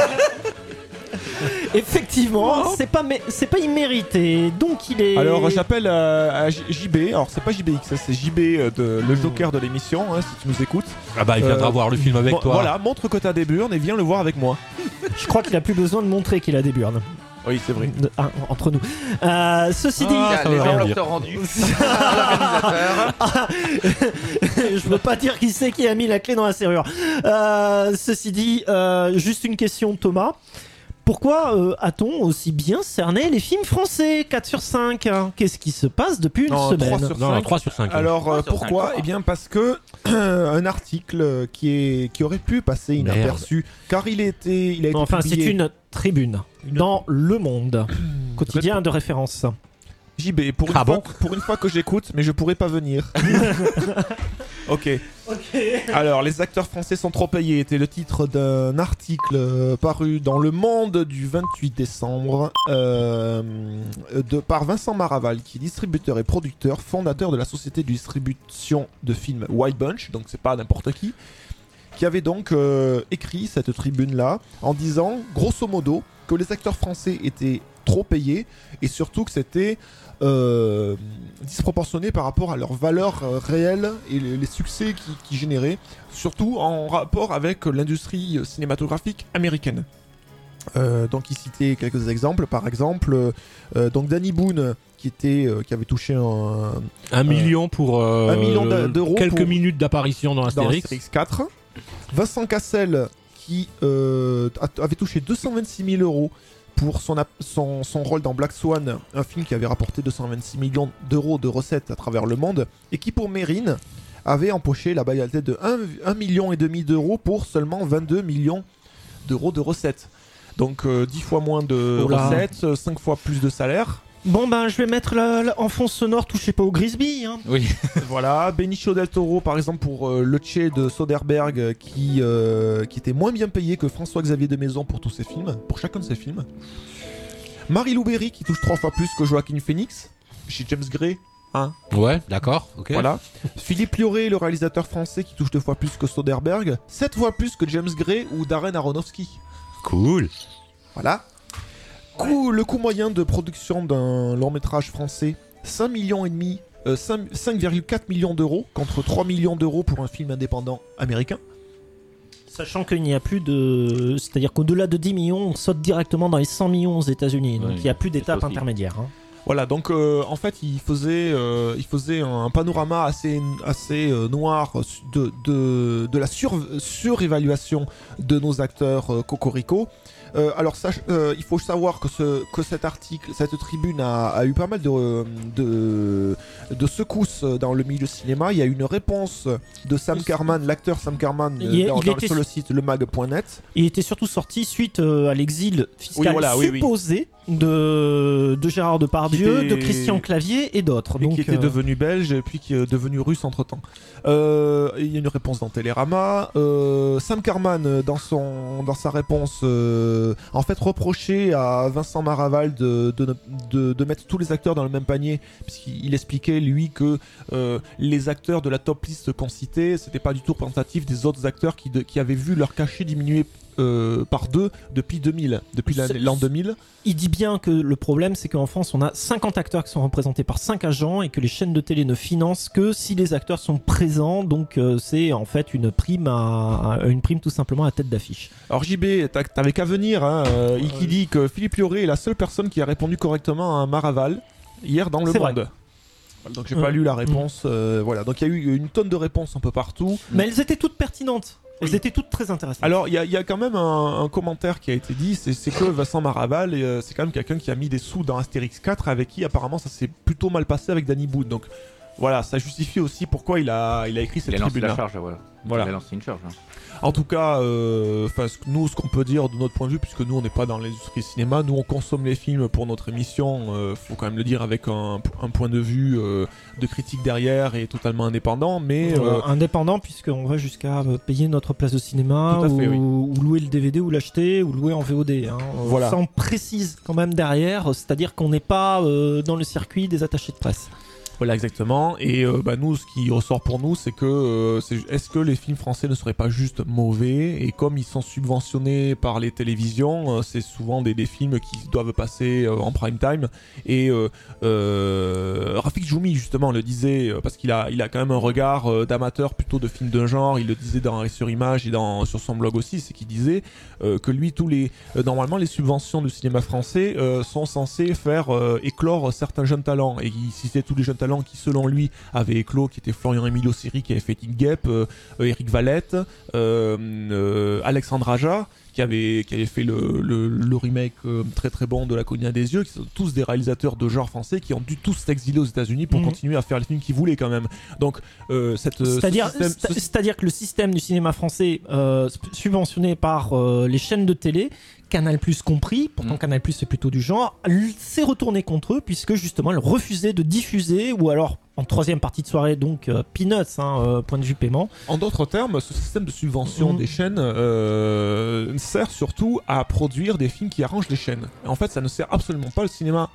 Effectivement, c'est pas, mé- c'est pas immérité. Donc il est. Alors j'appelle euh, à J- JB, alors c'est pas J B X, c'est J B euh, de, le joker de l'émission, hein, si tu nous écoutes. Ah bah, il viendra Euh, voir le film avec bon, toi. Voilà, montre que t'as des burnes et viens le voir avec moi. Je crois qu'il a plus besoin de montrer qu'il a des burnes. Oui, c'est vrai. De- ah, entre nous. Euh, ceci dit. Ah, ça les veut rien enveloppes dire. sont rendues à l'organisateur. Je veux pas dire qui c'est qui a mis la clé dans la serrure. Euh, ceci dit, euh, juste une question, Thomas. Pourquoi euh, a-t-on aussi bien cerné les films français quatre sur cinq, hein? Qu'est-ce qui se passe depuis une Non, semaine? trois sur Non, non, cinq. trois sur cinq. Alors euh, trois sur pourquoi cinq. Eh bien parce que un article qui est qui aurait pu passer inaperçu, car il était il a été Enfin, c'est publié. une tribune dans Le Monde, quotidien de référence. J B pour une, Ah fois, bon pour une fois que j'écoute, mais je pourrais pas venir. Ok. Alors, les acteurs français sont trop payés était le titre d'un article euh, paru dans Le Monde du vingt-huit décembre euh, de, par Vincent Maraval, qui est distributeur et producteur, fondateur de la société de distribution de films Wild Bunch, donc c'est pas n'importe qui, qui avait donc euh, écrit cette tribune-là en disant, grosso modo, que les acteurs français étaient trop payés et surtout que c'était euh, disproportionné par rapport à leur valeur euh, réelle et les, les succès qu'ils qui généraient, surtout en rapport avec l'industrie cinématographique américaine. Euh, donc il citait quelques exemples, par exemple euh, donc Danny Boone qui était euh, qui avait touché un, Un million pour euh, un million d'a- d'euros quelques pour- minutes d'apparition dans dans Astérix. Astérix quatre. Vincent Cassel qui euh, a- avait touché deux cent vingt-six mille euros pour son, ap- son, son rôle dans Black Swan, un film qui avait rapporté deux cent vingt-six millions d'euros de recettes à travers le monde, et qui pour Mérine avait empoché la bagatelle de un million et demi d'euros pour seulement vingt-deux millions d'euros de recettes. Donc euh, dix fois moins de Oh là. recettes, cinq fois plus de salaire. Bon ben, je vais mettre la- la- en fond sonore, touchez pas au Grisby. Hein. Oui. Voilà, Benicio del Toro par exemple pour euh, Le Che de Soderbergh euh, qui, euh, qui était moins bien payé que François-Xavier de Maison pour tous ses films, pour chacun de ses films. Marie-Lou Berry qui touche trois fois plus que Joaquin Phoenix chez James Gray. Hein. Ouais, d'accord, ok. Voilà. Philippe Lioré, le réalisateur français qui touche deux fois plus que Soderbergh, sept fois plus que James Gray ou Darren Aronofsky. Cool. Voilà. Coût- le coût moyen de production d'un long métrage français, cinq millions et demi, euh, cinq virgule quatre millions d'euros contre trois millions d'euros pour un film indépendant américain. Sachant qu'il n'y a plus de. C'est-à-dire qu'au-delà de dix millions, on saute directement dans les cent millions aux États-Unis. Donc Oui, il n'y a plus d'étape ça aussi. intermédiaire. Hein. Voilà, donc euh, en fait, il faisait, euh, il faisait un panorama assez, assez euh, noir de, de, de la sur, surévaluation de nos acteurs euh, cocorico. Euh, alors, sache- euh, il faut savoir que, ce, que cet article, cette tribune a, a eu pas mal de, de, de secousses dans le milieu cinéma. Il y a eu une réponse de Sam Carman, l'acteur Sam Carman, euh, Il- dans- il dans- était sur le su- site lemag point net. Il était surtout sorti suite euh, à l'exil fiscal Oui, voilà, oui, oui. supposé De, de Gérard Depardieu, Qui était- de Christian Clavier et d'autres. Et Donc, qui était euh, devenu belge, et puis qui est devenu russe entre-temps. Euh, Il y a une réponse dans Télérama. Euh, Sam Carman, euh, dans, son, dans sa réponse, euh, en fait reprochait à Vincent Maraval de, de, ne- de, de mettre tous les acteurs dans le même panier, puisqu'il il expliquait, lui, que euh, les acteurs de la top list qu'on citait, c'était pas du tout représentatif des autres acteurs qui, de- qui avaient vu leur cachet diminuer euh, par deux depuis deux mille, depuis l'année- C'est- l'an deux mille. Il dit bien que le problème, c'est qu'en France, on a cinquante acteurs qui sont représentés par cinq agents et que les chaînes de télé ne financent que si les acteurs sont présents. Donc, euh, c'est en fait une prime, à, à- une prime tout simplement à tête d'affiche. Alors J B, t'as- t'avais qu'à venir, hein, euh, il qui dit que Philippe Lioré est la seule personne qui a répondu correctement à Maraval hier dans Le C'est Monde. vrai. Voilà, donc j'ai pas Ouais. lu la réponse, euh, voilà. Donc il y a eu une tonne de réponses un peu partout. Mais elles étaient toutes pertinentes. Elles étaient toutes très intéressantes. Alors, il y, y a quand même un, un commentaire qui a été dit, c'est, c'est que Vincent Maraval, euh, c'est quand même quelqu'un qui a mis des sous dans Astérix quatre, avec qui apparemment ça s'est plutôt mal passé avec Danny Boone. Donc voilà, ça justifie aussi pourquoi il a, il a écrit cette Il a lancé tribune-là. la charge, voilà. Voilà. Il a lancé une charge. Hein. En tout cas, euh, ce, nous, ce qu'on peut dire de notre point de vue, puisque nous, on n'est pas dans l'industrie cinéma, nous, on consomme les films pour notre émission, euh, faut quand même le dire, avec un, un point de vue euh, de critique derrière et totalement indépendant, mais... Euh, Euh, indépendant, puisqu'on va jusqu'à euh, payer notre place de cinéma, Tout à fait, ou, oui. ou louer le D V D, ou l'acheter, ou louer en V O D. Hein. Euh, Voilà. Ça, on précise quand même derrière, c'est-à-dire qu'on n'est pas euh, dans le circuit des attachés de presse. Voilà, exactement. Et euh, bah, nous, ce qui ressort pour nous, c'est que euh, c'est, est-ce que les films français ne seraient pas juste mauvais? Et comme ils sont subventionnés par les télévisions, euh, c'est souvent des, des films qui doivent passer euh, en prime time. Et euh, euh, Rafik Djoumi, justement, le disait, euh, parce qu'il a, il a quand même un regard euh, d'amateur plutôt de films d'un genre. Il le disait dans Arrêt sur Image et dans, sur son blog aussi, c'est qu'il disait euh, que lui, tous les, euh, normalement, les subventions du cinéma français euh, sont censées faire euh, éclore certains jeunes talents. Et il citait tous les jeunes talents qui selon lui avait éclos, qui était Florian Emilio Seri qui avait fait Teen Gap, euh, Eric Valette, euh, euh, Alexandre Aja qui avait, qui avait fait le, le, le remake euh, très très bon de La Colline des Yeux, qui sont tous des réalisateurs de genre français qui ont dû tous s'exiler aux États-Unis pour Mhm. continuer à faire les films qu'ils voulaient quand même. Donc euh, cette, ce C'est-à-dire, système- c'est- ce- c'est-à-dire que le système du cinéma français, euh, sp- subventionné par euh, les chaînes de télé, Canal Plus compris, pourtant Mm. Canal Plus c'est plutôt du genre, l- s'est retourné contre eux puisque justement elle refusait de diffuser, ou alors en troisième partie de soirée, donc euh, peanuts, hein, euh, point de vue paiement. En d'autres termes, ce système de subvention Mhm. des chaînes euh, sert surtout à produire des films qui arrangent les chaînes. En fait, ça ne sert absolument pas le cinéma.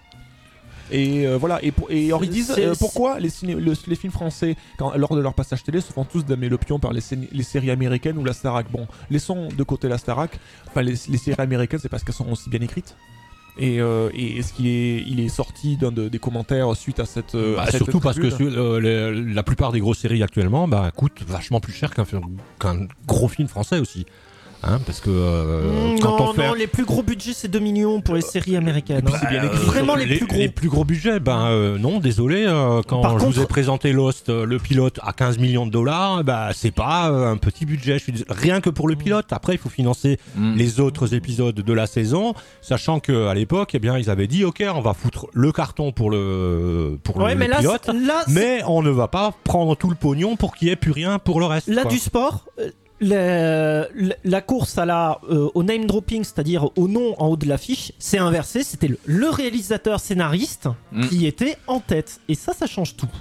Et euh, voilà, et, pour- et Henri disent C'est- euh, pourquoi les, ciné- le- les films français, quand, lors de leur passage télé, se font tous damer le pion par les, sé- les séries américaines ou la Starac. Bon, laissons de côté la Starac. Enfin, les, les séries américaines, c'est parce qu'elles sont aussi bien écrites. Et, euh, et est-ce qu'il est, il est sorti d'un de- des commentaires suite à cette. euh, Bah, à cette surtout parce que tribune sur- euh, les- la plupart des grosses séries actuellement bah, coûtent vachement plus cher qu'un, film- qu'un gros film français aussi. Hein, parce que euh, Mm, quand non, on fait. non, les plus gros budgets c'est deux millions pour les séries américaines. hein. Euh, Vraiment les, plus gros. Les plus gros budgets, ben euh, non, désolé. euh, quand Par je contre- vous ai présenté Lost, euh, le pilote à quinze millions de dollars, bah c'est pas euh, un petit budget. Je suis dés- rien que pour le pilote. Après, il faut financer Mm. les autres épisodes de la saison, sachant que à l'époque, eh bien, ils avaient dit, ok, on va foutre le carton pour le pour Ouais, le, mais le là, pilote, c'est- là, c'est- mais on ne va pas prendre tout le pognon pour qu'il y ait plus rien pour le reste. Là, quoi. du sport, euh, la, la- la course à la, euh, au name dropping, c'est-à-dire au nom en haut de l'affiche, c'est inversé. C'était le, le réalisateur scénariste Mm. qui était en tête. Et ça, ça change tout.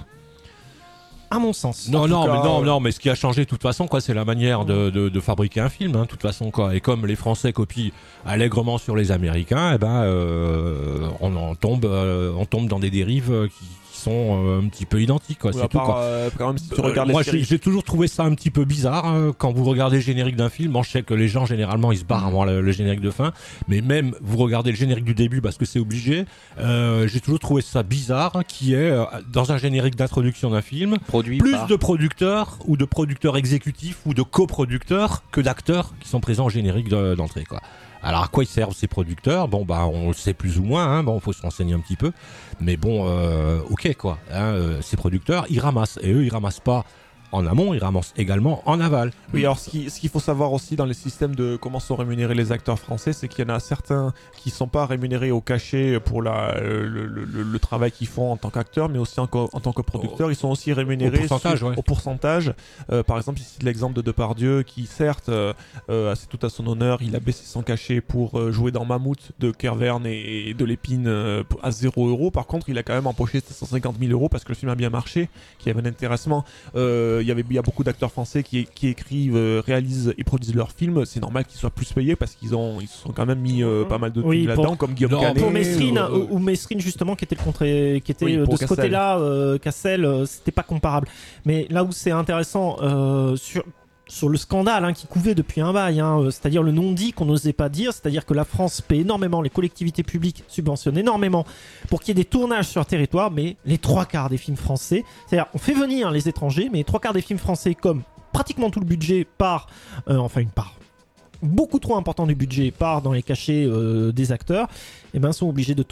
À mon sens. Non, En non, tout mais cas, non, euh, non, mais ce qui a changé de toute façon, quoi, c'est la manière de, de, de fabriquer un film, hein, de toute façon, quoi. Et comme les Français copient allègrement sur les Américains, eh ben, euh, on en tombe, euh, on tombe dans des dérives euh, qui, qui sont euh, un petit peu identiques, quoi. Oui, c'est à tout, part, quoi. euh, quand même, si tu Euh, regardes les moi, séries- j'ai j'ai toujours trouvé ça un petit peu bizarre hein, quand vous regardez le générique d'un film. Bon, je sais que les gens généralement ils se barrent avant le, le générique de fin, mais même vous regardez le générique du début parce que c'est obligé. Euh, j'ai toujours trouvé ça bizarre hein, qui est euh, dans un générique d'introduction d'un film Produit plus par- de producteurs ou de producteurs exécutifs ou de coproducteurs que d'acteurs qui sont présents au générique de- d'entrée, quoi. Alors à quoi ils servent ces producteurs? Bon bah on le sait plus ou moins, hein, bon faut se renseigner un petit peu, mais bon euh, ok quoi, hein, euh, ces producteurs ils ramassent, et eux ils ramassent pas en amont, ils ramassent également en aval. Oui, alors ce qui- ce qu'il faut savoir aussi dans les systèmes de comment sont rémunérés les acteurs français, c'est qu'il y en a certains qui sont pas rémunérés au cachet pour la, le, le- le- le travail qu'ils font en tant qu'acteurs, mais aussi en, co- en tant que producteurs. Ils sont aussi rémunérés Au pourcentage, sur- ouais. au pourcentage. Euh, par exemple, ici l'exemple de Depardieu, qui certes, euh, euh, c'est tout à son honneur, il a baissé son cachet pour euh, jouer dans Mammouth de Kervern et, et de Lépine euh, à zéro euro. Par contre, il a quand même empoché cent cinquante mille euros parce que le film a bien marché, qu'il y avait un intéressement. Euh, il y avait il y a beaucoup d'acteurs français qui, qui écrivent, euh, réalisent et produisent leurs films. C'est normal qu'ils soient plus payés parce qu'ils ont ils se sont quand même mis euh, pas mal de Oui, thunes là-dedans, pour- comme Guillaume Non, Canet. Pour Mesrine, euh, ou, ou Mesrine justement qui était le contré, qui était Oui, euh, pour de ce Cassel. côté-là, euh, Cassel, euh, c'était pas comparable. Mais là où c'est intéressant euh, sur sur le scandale hein, qui couvait depuis un bail, hein, euh, c'est-à-dire le non-dit qu'on n'osait pas dire, c'est-à-dire que la France paie énormément, les collectivités publiques subventionnent énormément pour qu'il y ait des tournages sur leur territoire, mais les trois quarts des films français, c'est-à-dire on fait venir les étrangers, mais les trois quarts des films français, comme pratiquement tout le budget part, euh, enfin une part beaucoup trop important du budget part dans les cachets euh, des acteurs, et ben sont obligés de tourner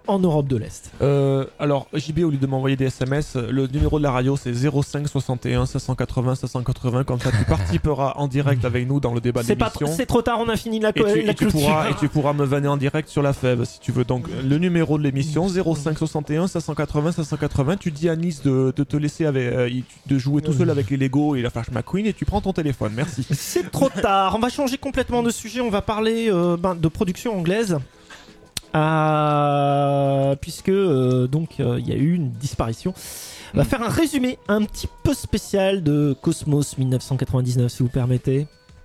en Europe de l'Est. Euh, alors, J B, au lieu de m'envoyer des S M S, le numéro de la radio c'est zéro cinq soixante et un cinq cent quatre-vingts cinq cent quatre-vingts. Comme ça, tu participeras en direct avec nous dans le débat de C'est, pas l'émission. tr- c'est trop tard, on a fini la, Et co- tu, la et, tu clôture. pourras, et tu pourras me vanner en direct sur la F E B si tu veux. Donc, le numéro de l'émission zéro cinq soixante et un cinq cent quatre-vingts cinq cent quatre-vingts. Tu dis à Nice de, de te laisser avec, euh, de jouer tout seul avec les Lego et la Flash McQueen et tu prends ton téléphone. Merci. C'est trop tard. On va changer complètement de sujet. On va parler euh, ben, de production anglaise. Euh, puisque euh, donc il euh, y a eu une disparition. On va faire un résumé un petit peu spécial de Cosmos dix-neuf cent quatre-vingt-dix-neuf, si vous permettez.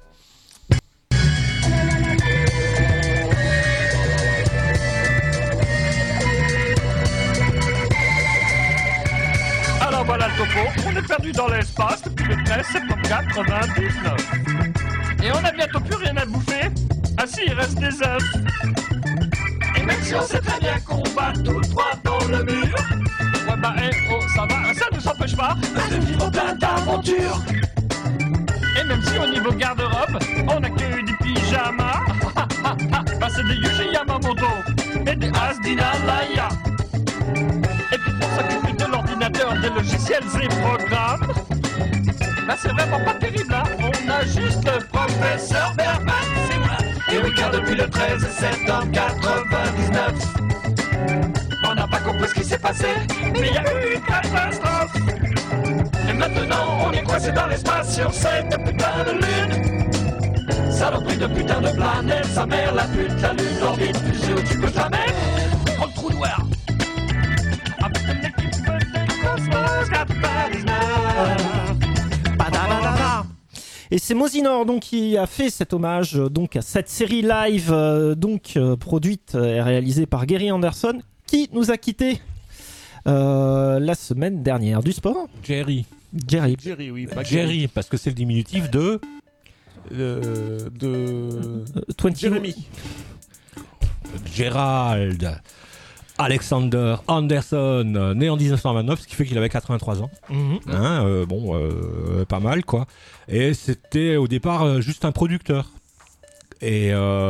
Alors voilà le topo, on est perdu dans l'espace depuis le treize septembre quatre-vingt-dix-neuf. Et on a bientôt plus rien à bouffer. Ah si, il reste des œufs. Et même si on sait très bien qu'on va tout droit dans le mur, ouais bah eh, oh, ça va, ça nous empêche pas de vivre plein d'aventures. Et même si au niveau garde-robe, on a que du pyjama, bah c'est des Yuji Yamamoto et des Asdina Laya. Et puis pour s'occuper de l'ordinateur, des logiciels et programmes, bah c'est vraiment pas terrible, hein. On a juste le professeur Bergman, c'est moi. Et oui, car depuis le treize septembre quatre-vingt-dix-neuf, on n'a pas compris ce qui s'est passé, mais il y a eu une catastrophe. Et maintenant, on est coincé dans l'espace sur cette putain de lune. Saloperie de putain de planète, sa mère, la pute, la lune, l'orbite, tu sais où tu peux jamais. Dans le trou noir. Avec une équipe de Cosmos quatre-vingt-dix-neuf. Badadadada. Et c'est Mosinor donc qui a fait cet hommage euh, donc à cette série live euh, donc euh, produite et réalisée par Gary Anderson qui nous a quittés euh, la semaine dernière. Du sport Jerry. Jerry. Jerry, oui. Pas Jerry, parce que c'est le diminutif de. Euh, de. vingt Jérémy. Gerald Alexander Anderson, euh, né en dix-neuf cent vingt-neuf, ce qui fait qu'il avait quatre-vingt-trois ans. Mhm. Hein, euh, bon, euh, pas mal quoi. Et c'était au départ euh, juste un producteur. Et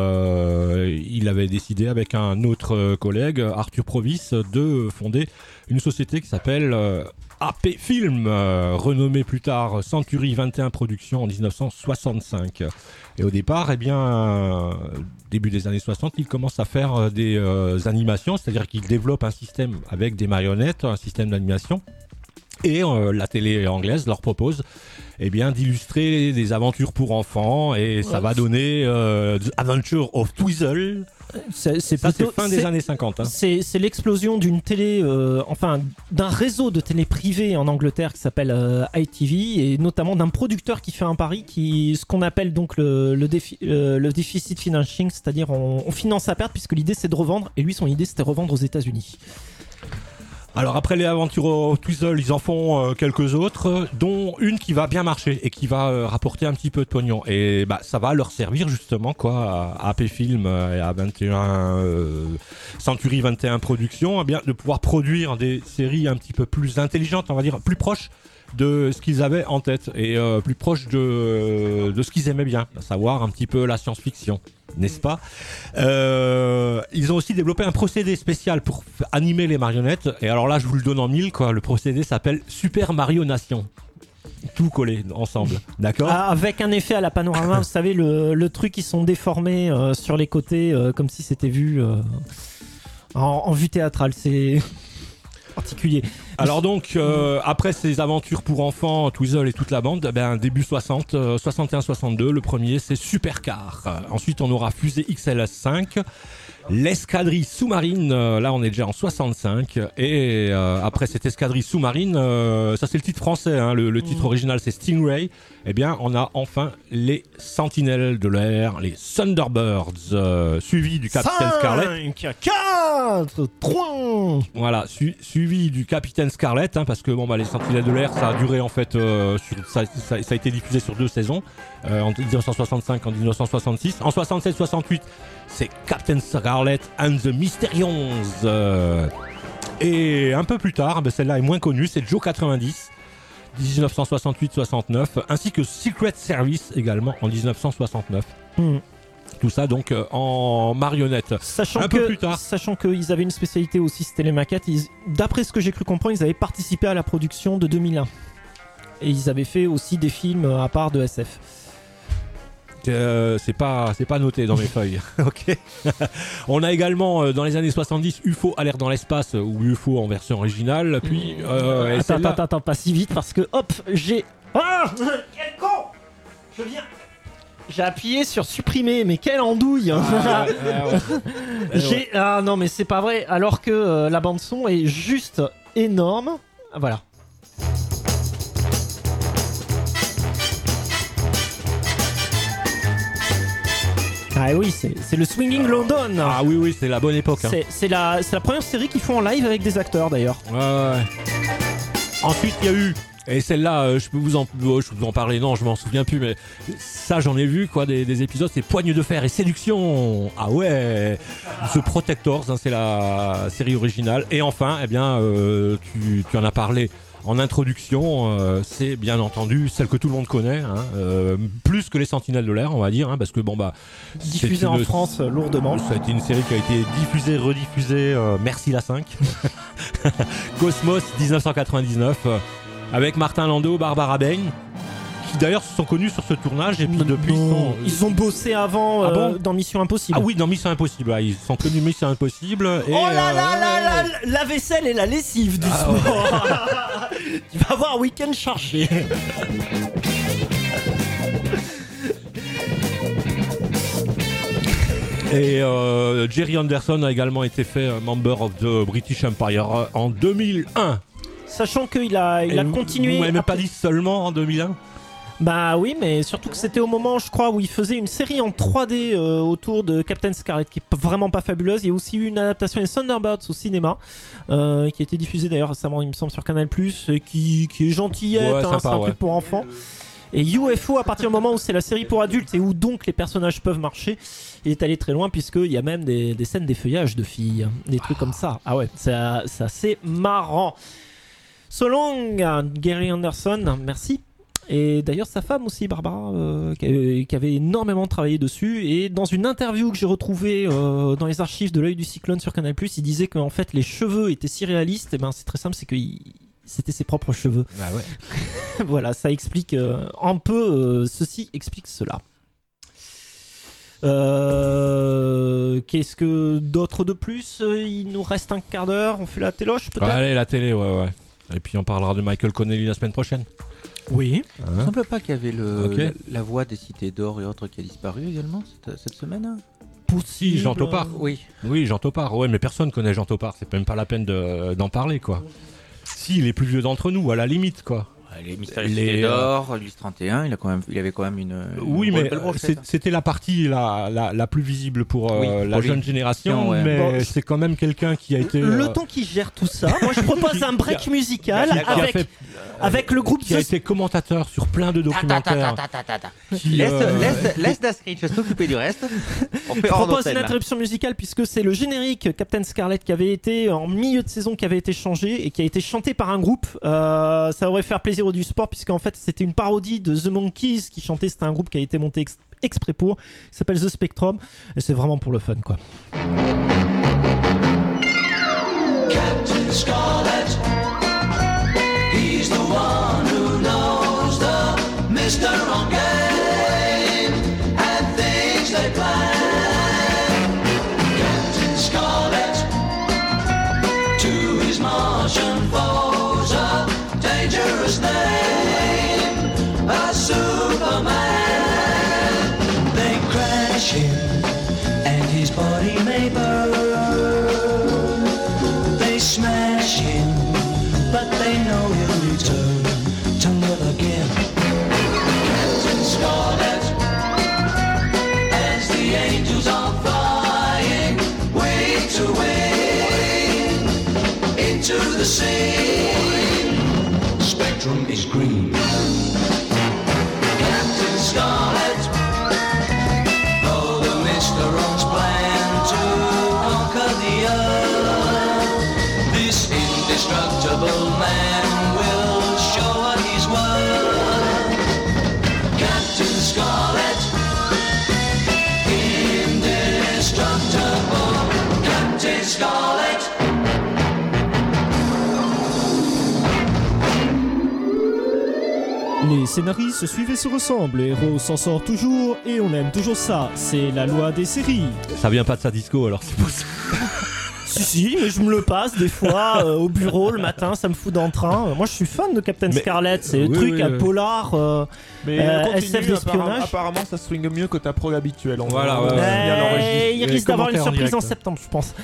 euh, il avait décidé avec un autre euh, collègue, Arthur Provis, de fonder une société qui s'appelle euh, A P Film, euh, renommée plus tard Century vingt et un Productions en dix-neuf cent soixante-cinq. Et au départ, eh bien, euh, début des années soixante, il commence à faire euh, des euh, animations, c'est-à-dire qu'il développe un système avec des marionnettes, un système d'animation. Et euh, la télé anglaise leur propose eh bien, d'illustrer des aventures pour enfants et ça Ouais. va donner euh, The Adventure of Twizzle. C'est, c'est Ça, plutôt- c'est fin des c'est- années cinquante. Hein. C'est, c'est l'explosion d'une télé, euh, enfin d'un réseau de télé privée en Angleterre qui s'appelle euh, I T V et notamment d'un producteur qui fait un pari qui, ce qu'on appelle donc le, le, défi- euh, le déficit financing, c'est-à-dire on, on finance à perte puisque l'idée c'est de revendre et lui son idée c'était revendre aux États-Unis. Alors après les aventures au Twizzle, ils en font euh, quelques autres, dont une qui va bien marcher et qui va euh, rapporter un petit peu de pognon. Et bah ça va leur servir justement quoi à A P Film et à vingt et un euh, Century vingt et un Productions, eh bien de pouvoir produire des séries un petit peu plus intelligentes, on va dire, plus proches de ce qu'ils avaient en tête et euh, plus proches de de ce qu'ils aimaient bien, à savoir un petit peu la science-fiction. N'est-ce pas? euh, Ils ont aussi développé un procédé spécial pour f- animer les marionnettes. Et alors là, je vous le donne en mille, quoi. Le procédé s'appelle Super Mario Nation. Tout collé ensemble, d'accord? Ah, avec un effet à la panorama, vous savez le, le truc qui sont déformés euh, sur les côtés euh, comme si c'était vu euh, en, en vue théâtrale, c'est particulier. Alors donc, euh, après ces aventures pour enfants, Twizzle et toute la bande, ben, début soixante, euh, soixante et un soixante-deux, le premier c'est Supercar. Euh, ensuite on aura Fusée X L S cinq, l'escadrille sous-marine, euh, là on est déjà en soixante-cinq, et euh, après cette escadrille sous-marine, euh, ça c'est le titre français, hein, le, le titre Mmh. original c'est Stingray, eh bien on a enfin les sentinelles de l'air, les Thunderbirds, euh, suivis du Capitaine Scarlet. cinq, quatre, trois. Voilà, su- suivi du Capitaine Scarlet, hein, parce que bon bah les Sentinelles de l'air, ça a duré en fait, euh, sur, ça, ça- ça a été diffusé sur deux saisons, euh, en dix-neuf cent soixante-cinq, en dix-neuf cent soixante-six, en soixante-sept soixante-huit, c'est Captain Scarlet and the Mysterions, euh, et un peu plus tard, bah, celle-là est moins connue, c'est Joe quatre-vingt-dix, dix-neuf cent soixante-huit soixante-neuf, ainsi que Secret Service également en dix-neuf cent soixante-neuf. Hmm. Tout ça donc euh, en marionnette. Sachant un que, peu plus tard. Sachant qu'ils avaient une spécialité aussi, c'était les maquettes. Ils- d'après ce que j'ai cru comprendre, ils avaient participé à la production de deux mille un. Et ils avaient fait aussi des films à part de S F. Euh, c'est pas c'est pas noté dans mes feuilles. Ok. On a également euh, dans les années soixante-dix U F O Alerte dans l'espace euh, ou U F O en version originale. Puis euh, et attends, celle-là- attends, attends, pas si vite parce que hop, j'ai. Ah quel con. Je viens. J'ai appuyé sur supprimer, mais quelle andouille hein. Ah, ouais, ouais, ouais. J'ai ah non mais c'est pas vrai. Alors que euh, la bande son est juste énorme. Voilà. Ah oui, c'est c'est le Swinging London. Ah oui oui, c'est la bonne époque. hein. C'est c'est la, c'est la première série qu'ils font en live avec des acteurs d'ailleurs. Ouais, ouais. Ensuite, il y a eu, et celle-là, euh, je peux vous en, oh, je peux vous en parler, non, je m'en souviens plus, mais ça, j'en ai vu, quoi, des, des épisodes, c'est Poigne de fer et séduction. Ah ouais, The Protectors, hein, c'est la série originale. Et enfin, eh bien, euh, tu, tu en as parlé en introduction, euh, c'est bien entendu celle que tout le monde connaît, hein, euh, plus que les Sentinelles de l'air, on va dire, hein, parce que bon bah, c'est Diffusée en une- France euh, lourdement. Ça a été une série qui a été diffusée, rediffusée, euh, merci la cinq. Cosmos dix-neuf cent quatre-vingt-dix-neuf, euh, avec Martin Landau, Barbara Bain, qui d'ailleurs se sont connus sur ce tournage et puis depuis ils sont... Ils ont bossé avant Ah euh, bon dans Mission Impossible. Ah oui, dans Mission Impossible, ouais, ils sont connus de Mission Impossible. Et, Oh là là euh, là là, la vaisselle et la lessive du Ah ouais. sport. Tu vas avoir un week-end chargé. Et euh, Jerry Anderson a également été fait euh, Member of the British Empire euh, en deux mille un. Sachant qu'il a, il Et a vous- continué. Vous m'avez même pas après- dit seulement en deux mille un. Bah oui, mais surtout que c'était au moment, je crois, où il faisait une série en trois D euh, autour de Captain Scarlet, qui est p- vraiment pas fabuleuse. Il y a aussi eu une adaptation des Thunderbirds au cinéma, euh, qui a été diffusée d'ailleurs récemment, il me semble, sur Canal+, et qui, qui est gentillette, Ouais, hein, sympa, c'est un ouais. truc pour enfants. Et U F O, à partir du moment où c'est la série pour adultes et où donc les personnages peuvent marcher, il est allé très loin, puisqu'il y a même des, des scènes d'effeuillage de filles, des trucs comme ça. Ah ouais, c'est c'est assez marrant. So long, Gary Anderson, merci. Et d'ailleurs sa femme aussi, Barbara, euh, qui, avait, qui avait énormément travaillé dessus. Et dans une interview que j'ai retrouvée euh, dans les archives de l'œil du cyclone sur Canal+, il disait qu'en fait les cheveux étaient si réalistes. Et ben c'est très simple, c'est que il- c'était ses propres cheveux. Bah ouais. Voilà, ça explique euh, un peu, euh, ceci explique cela. Euh, Qu'est-ce que d'autre de plus? Il nous reste un quart d'heure, on fait la téloche peut-être? Allez, la télé, ouais, ouais. Et puis on parlera de Michael Connelly la semaine prochaine. Oui. Il ne semble pas qu'il y avait le, Ok. la, la voix des cités d'or et autres qui a disparu également cette, cette semaine. hein Si, Jean Topard. Oui. Oui, Jean Topard. Ouais, mais personne connaît Jean Topard. C'est même pas la peine de- d'en parler, quoi. Si, les plus vieux d'entre nous, à la limite, quoi. Les mystérieux Les, cités euh, d'or, Ulysse trente et un, il, a quand même, il avait quand même une. Oui, une mais belle euh, brochette, c'est- hein. c'était la partie la, la, la plus visible pour euh, Oui, la pour les- jeune génération, ouais. mais Bon, c'est quand même quelqu'un qui a été... Le euh, temps qu'il gère tout ça, moi je propose un break qui a- musical qui a- qui a avec, fait- avec le groupe qui a The- été commentateur sur plein de documentaires. qui, Laisse, euh, laisse, laisse Dascritch s'occuper du reste. On fait Je hors propose d'antenne, une là. interruption musicale puisque c'est le générique Captain Scarlet qui avait été en milieu de saison, qui avait été changé et qui a été chanté par un groupe. Euh, ça aurait fait plaisir au du sport puisqu'en fait c'était une parodie de The Monkees qui chantait. C'était un groupe qui a été monté ex- exprès pour. Il s'appelle The Spectrum et c'est vraiment pour le fun quoi. Captain Scarlet, he's the one who knows the Mister Wrong game and things they plan. Captain Scarlet, to his Martian foes, a dangerous name, a Superman. They crash him and his body may burn. They smash him, but they know he'll return to live again. Captain Scarlet, as the angels are flying wing to wing into the scene. Spectrum is green. Captain Scarlet, though the Mister Wrong's plan to conquer the earth, this indestructible man will show what he's worth. Captain Scarlet, he Les scénaristes se suivent et se ressemblent, le héros s'en sort toujours et on aime toujours ça. C'est la loi des séries. Ça vient pas de sa disco alors c'est pour ça. Si, si, mais je me le passe des fois euh, au bureau le matin, ça me fout dans le train. Euh, moi, je suis fan de Captain Mais- Scarlet, c'est le Oui, truc oui, à oui. polar, euh, Mais euh, continue, S F apparemment, d'espionnage. apparemment, ça swing mieux que ta prog habituelle. On Voilà, va- ouais, on va ouais. bien l'enregistrer. Eh, il risque d'avoir une commentaires en surprise en direct. septembre, je pense.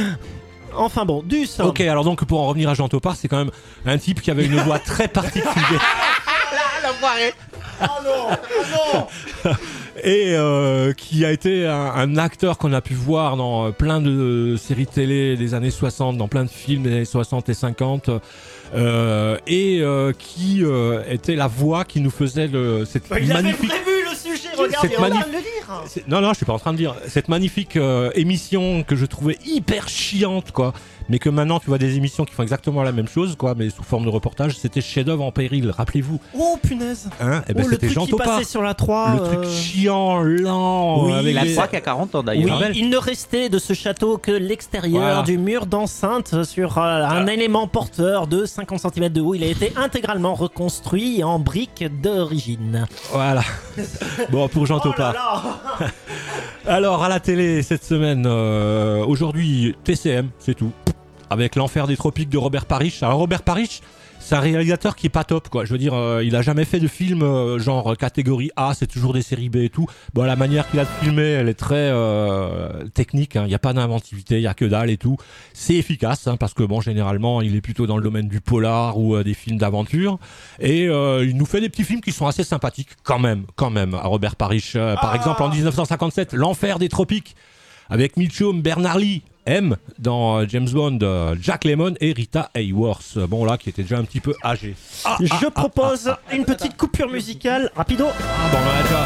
Enfin bon, du sang. Ok, alors donc pour en revenir à Jean Topard, c'est quand même un type qui avait une voix très particulière. L'enfoiré. Oh non, oh non. Et euh, qui a été un, un acteur qu'on a pu voir dans euh, plein de séries télé des années soixante, dans plein de films des années soixante et cinquante, euh, et euh, qui euh, était la voix qui nous faisait le, cette Il avait magnifique... prévu le sujet, regarde, Cette il est en train magnifique- de le dire. C'est- Non, non, je suis pas en train de dire. Cette magnifique euh, émission que je trouvais hyper chiante, quoi. Mais que maintenant, tu vois des émissions qui font exactement la même chose, quoi, mais sous forme de reportage. C'était Chef-d'œuvre en péril, rappelez-vous. Oh punaise. Hein Eh ben, Oh, le c'était truc Jean qui Topard. passait sur la trois. Le truc euh, chiant, lent. Oui, avec La les- trois qui a quarante ans Oui, d'ailleurs. il ne restait de ce château que l'extérieur Voilà. du mur d'enceinte sur euh, un élément porteur de cinquante centimètres de haut. Il a été intégralement reconstruit en briques d'origine. Voilà. Bon, pour Jean Oh là Topard. là. Alors, à la télé, cette semaine, euh, aujourd'hui, T C M, c'est tout. Avec L'Enfer des Tropiques de Robert Parrish. Alors, Robert Parrish, c'est un réalisateur qui est pas top, quoi. Je veux dire, euh, il a jamais fait de film euh, genre catégorie A, c'est toujours des séries B et tout. Bon, la manière qu'il a de filmer, elle est très euh, technique, il n'y a pas d'inventivité, il y a que dalle et tout. C'est efficace, hein, parce que bon, généralement, il est plutôt dans le domaine du polar ou euh, des films d'aventure. Et euh, il nous fait des petits films qui sont assez sympathiques, quand même, quand même, à Robert Parrish. Euh, par exemple, en dix-neuf cent cinquante-sept, L'Enfer des Tropiques, avec Mitchum, Bernard Lee, M dans euh, James Bond, euh, Jack Lemmon et Rita Hayworth. Bon là, qui était déjà un petit peu âgé. Ah, Je ah, propose ah, ah, une petite coupure musicale, rapido. ah, bon, on en a déjà.